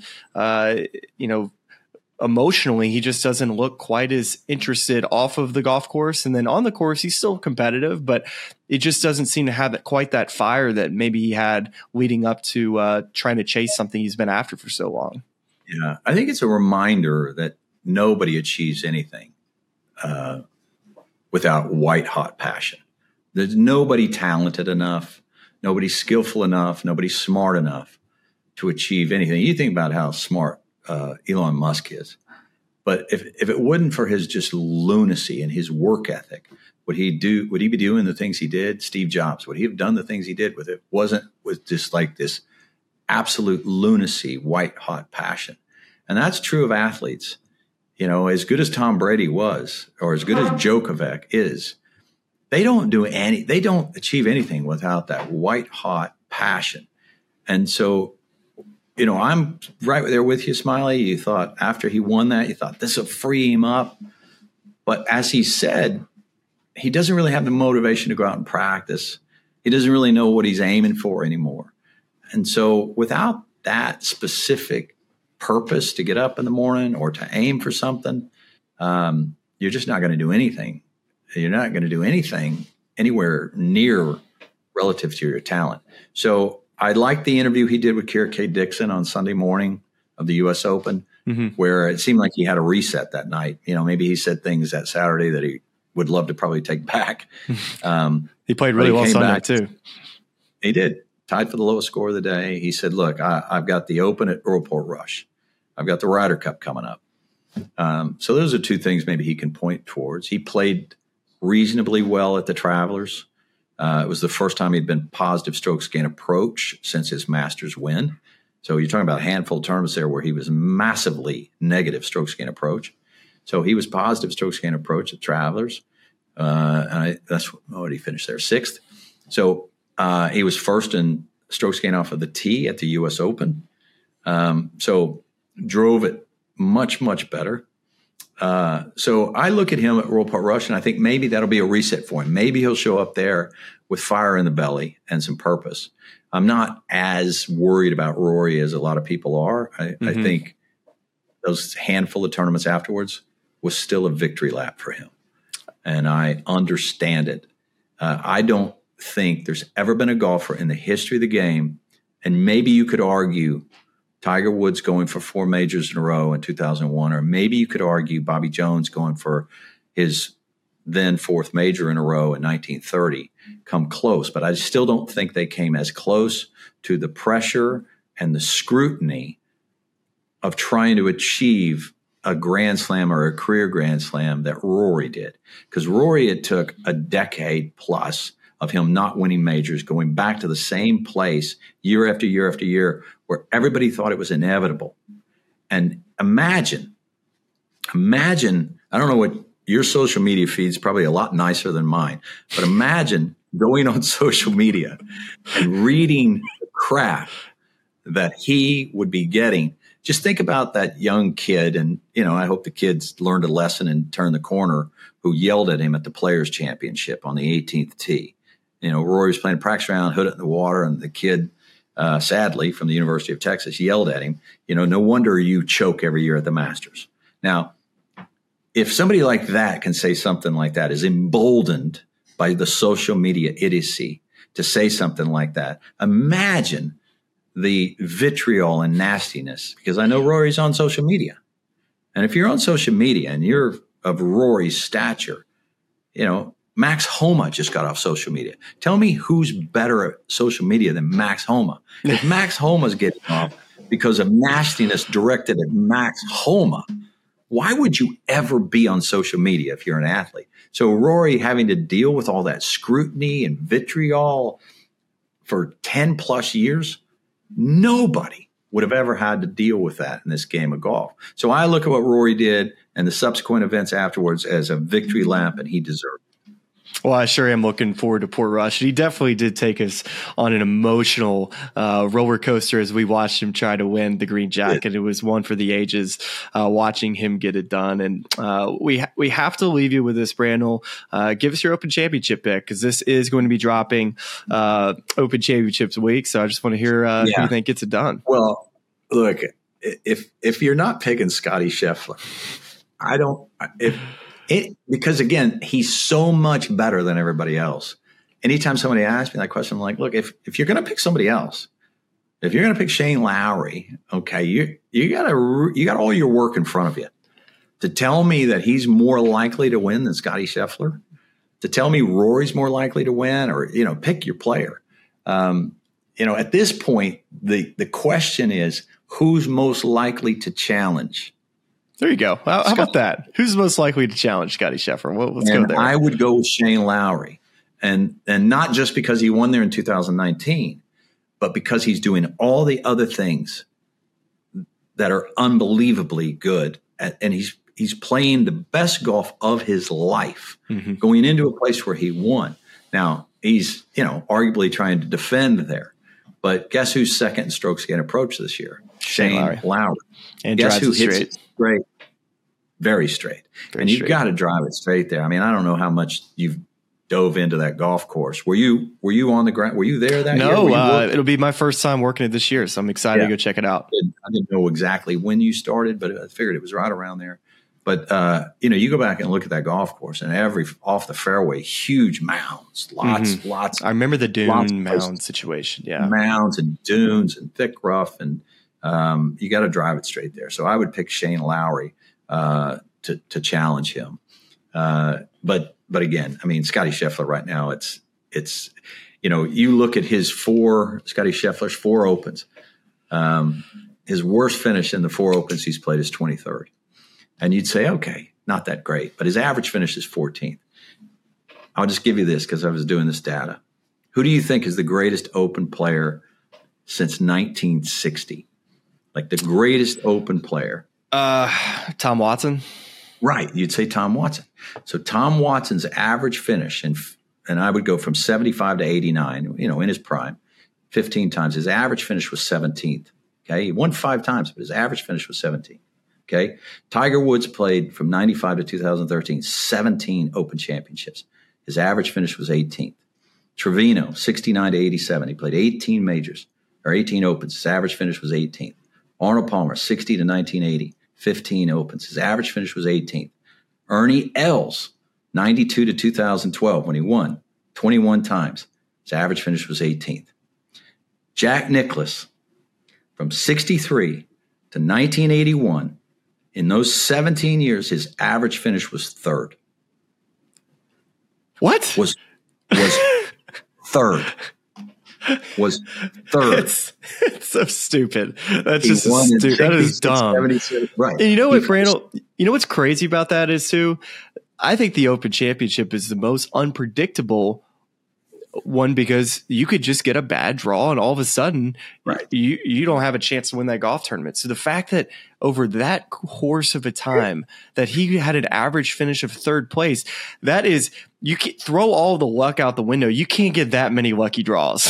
emotionally, he just doesn't look quite as interested off of the golf course. And then on the course, he's still competitive, but it just doesn't seem to have quite that fire that maybe he had leading up to trying to chase something he's been after for so long. Yeah, I think it's a reminder that nobody achieves anything without white hot passion. There's nobody talented enough. Nobody's skillful enough, nobody's smart enough to achieve anything. You think about how smart Elon Musk is. But if it wasn't for his just lunacy and his work ethic, would he be doing the things he did? Steve Jobs, would he have done the things he did with just like this absolute lunacy, white hot passion? And that's true of athletes. As good as Tom Brady was, or as good as Djokovic is, they don't achieve anything without that white hot passion. And so, I'm right there with you, Smiley. You thought after he won that, you thought this will free him up. But as he said, he doesn't really have the motivation to go out and practice. He doesn't really know what he's aiming for anymore. And so without that specific purpose to get up in the morning or to aim for something, you're just not going to do anything. You're not going to do anything anywhere near relative to your talent. So I liked the interview he did with Kira K. Dixon on Sunday morning of the U.S. Open, where it seemed like he had a reset that night. Maybe he said things that Saturday that he would love to probably take back. He played really well Sunday too. He did. Tied for the lowest score of the day. He said, look, I've got the Open at Earl Rush. I've got the Ryder Cup coming up. So those are two things maybe he can point towards. He played reasonably well at the Travelers. It was the first time he'd been positive strokes gain approach since his Masters win. So you're talking about a handful of tournaments there where he was massively negative strokes gain approach. So he was positive strokes gain approach at Travelers. What he finished there? 6th. So he was first in strokes gain off of the tee at the U.S. Open. So drove it much, much better. So I look at him at Royal Portrush, Rush, and I think maybe that'll be a reset for him. Maybe he'll show up there with fire in the belly and some purpose. I'm not as worried about Rory as a lot of people are. I think those handful of tournaments afterwards was still a victory lap for him. And I understand it. I don't think there's ever been a golfer in the history of the game, and maybe you could argue Tiger Woods going for 4 majors in a row in 2001, or maybe you could argue Bobby Jones going for his then 4th major in a row in 1930, come close. But I still don't think they came as close to the pressure and the scrutiny of trying to achieve a Grand Slam or a career Grand Slam that Rory did. Because Rory, it took a decade plus of him not winning majors, going back to the same place year after year after year, where everybody thought it was inevitable. And imagine, I don't know what your social media feed's probably a lot nicer than mine, but imagine going on social media and reading the crap that he would be getting. Just think about that young kid, and I hope the kids learned a lesson and turned the corner, who yelled at him at the Players' Championship on the 18th tee. Rory was playing a practice round, hood it in the water, and the kid, sadly, from the University of Texas, yelled at him. No wonder you choke every year at the Masters. Now, if somebody like that can say something like that, is emboldened by the social media idiocy to say something like that, imagine the vitriol and nastiness, because I know Rory's on social media. And if you're on social media and you're of Rory's stature, Max Homa just got off social media. Tell me who's better at social media than Max Homa. If Max Homa's getting off because of nastiness directed at Max Homa, why would you ever be on social media if you're an athlete? So Rory having to deal with all that scrutiny and vitriol for 10 plus years, nobody would have ever had to deal with that in this game of golf. So I look at what Rory did and the subsequent events afterwards as a victory lap, and he deserved it. Well, I sure am looking forward to Portrush. He definitely did take us on an emotional roller coaster as we watched him try to win the green jacket. It was one for the ages, watching him get it done. And we have to leave you with this, Brandel. Give us your Open Championship pick, because this is going to be dropping Open Championships week. So I just want to hear who you think gets it done. Well, look, if you're not picking Scotty Scheffler, because again, he's so much better than everybody else. Anytime somebody asks me that question, I'm like, look, if you're going to pick somebody else, if you're going to pick Shane Lowry, okay, you got all your work in front of you. To tell me that he's more likely to win than Scotty Scheffler, to tell me Rory's more likely to win, or pick your player. At this point, the question is, who's most likely to challenge? There you go. How about that? Who's most likely to challenge Scotty Scheffler? Let's go there. I would go with Shane Lowry, and not just because he won there in 2019, but because he's doing all the other things that are unbelievably good, and he's playing the best golf of his life, going into a place where he won. Now he's arguably trying to defend there, but guess who's second in strokes gained approach this year? Shane Lowry. And guess who hits it straight? Very straight. And you've got to drive it straight there. I mean, I don't know how much you've dove into that golf course. Were you on the ground? Were you there that year? No, it'll be my first time working it this year, so I'm excited to go check it out. I didn't know exactly when you started, but I figured it was right around there. But, you go back and look at that golf course, and off the fairway, huge mounds, lots. I remember the dune mound situation. Yeah. Mounds and dunes and thick rough, and you got to drive it straight there. So I would pick Shane Lowry to challenge him. But again, I mean, Scotty Scheffler right now, it's you look at Scotty Scheffler's 4 Opens. His worst finish in the 4 Opens he's played is 23rd. And you'd say, okay, not that great, but his average finish is 14th. I'll just give you this because I was doing this data. Who do you think is the greatest Open player since 1960? Like the greatest Open player? Tom Watson. Right. You'd say Tom Watson. So Tom Watson's average finish, and I would go from 75 to 89, in his prime, 15 times. His average finish was 17th. Okay. He won 5 times, but his average finish was 17th. Okay. Tiger Woods played from 95 to 2013, 17 Open Championships. His average finish was 18th. Trevino, 69 to 87. He played 18 majors or 18 Opens. His average finish was 18th. Arnold Palmer, 60 to 1980, 15 Opens. His average finish was 18th. Ernie Els, 92 to 2012 when he won 21 times. His average finish was 18th. Jack Nicklaus, from 63 to 1981, in those 17 years, his average finish was third. What? Was third. Was third. It's so stupid. That's just stupid. That is dumb. Right. And you know what, Brandel? You know what's crazy about that is, too? I think the Open Championship is the most unpredictable one because you could just get a bad draw and all of a sudden you don't have a chance to win that golf tournament. So the fact that over that course of a time that he had an average finish of third place, that is, you can throw all the luck out the window. You can't get that many lucky draws.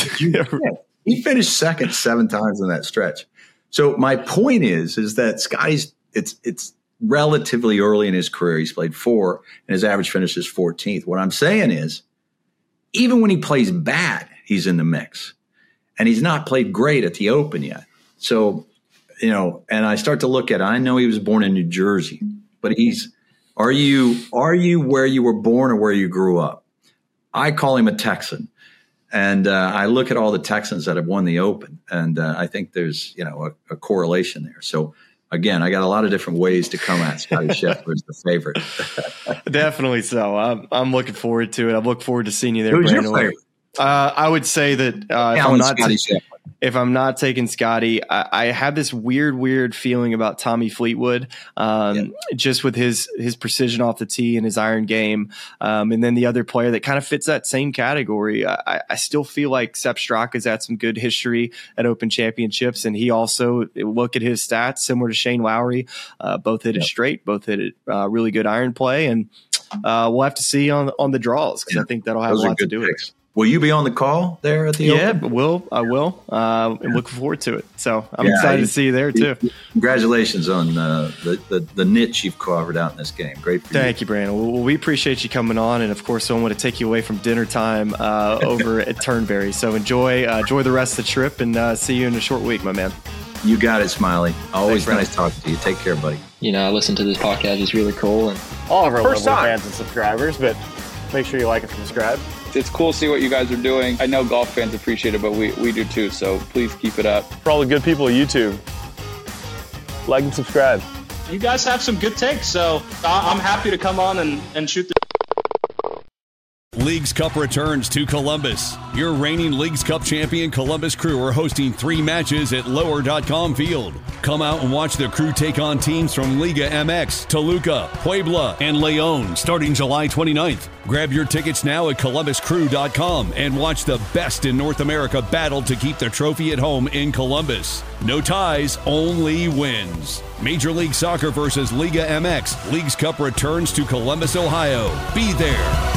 He finished second 7 times in that stretch. So my point is that Scotty's it's relatively early in his career. He's played 4 and his average finish is 14th. What I'm saying is, even when he plays bad, he's in the mix. And he's not played great at the Open yet. So, and I start to look at it. I know he was born in New Jersey, but are you where you were born or where you grew up? I call him a Texan. And I look at all the Texans that have won the Open, and I think there's, a correlation there. So, again, I got a lot of different ways to come at Scotty Scheffler as the favorite. Definitely so. I'm looking forward to it. I look forward to seeing you there, Who's Brandon. your favorite? I would say that if I'm not taking Scotty, I have this weird feeling about Tommy Fleetwood, just with his precision off the tee and his iron game. And then the other player that kind of fits that same category. I still feel like Sepp Straka's had some good history at Open Championships. And he also, look at his stats, similar to Shane Lowry, both hit it straight, both hit it really good iron play. And we'll have to see on the draws because I think that'll have a lot to do with it. Will you be on the call there at the Open? Yeah, I will. I'm looking forward to it. So I'm excited to see you there too. Congratulations on the niche you've covered out in this game. Great for you. Thank you, Brandon. Well, we appreciate you coming on. And, of course, I don't want to take you away from dinner time over at Turnberry. So enjoy the rest of the trip and see you in a short week, my man. You got it, Smiley. Always nice talking to you. Take care, buddy. I listen to this podcast. It's really cool. And all of our local fans and subscribers, but make sure you like and subscribe. It's cool to see what you guys are doing. I know golf fans appreciate it, but we do too, so please keep it up. For all the good people of YouTube, like and subscribe. You guys have some good takes, so I'm happy to come on and shoot the... Leagues Cup returns to Columbus. Your reigning Leagues Cup champion Columbus Crew are hosting 3 matches at Lower.com Field. Come out and watch the Crew take on teams from Liga MX, Toluca, Puebla, and León starting July 29th. Grab your tickets now at ColumbusCrew.com and watch the best in North America battle to keep the trophy at home in Columbus. No ties, only wins. Major League Soccer versus Liga MX. Leagues Cup returns to Columbus, Ohio. Be there.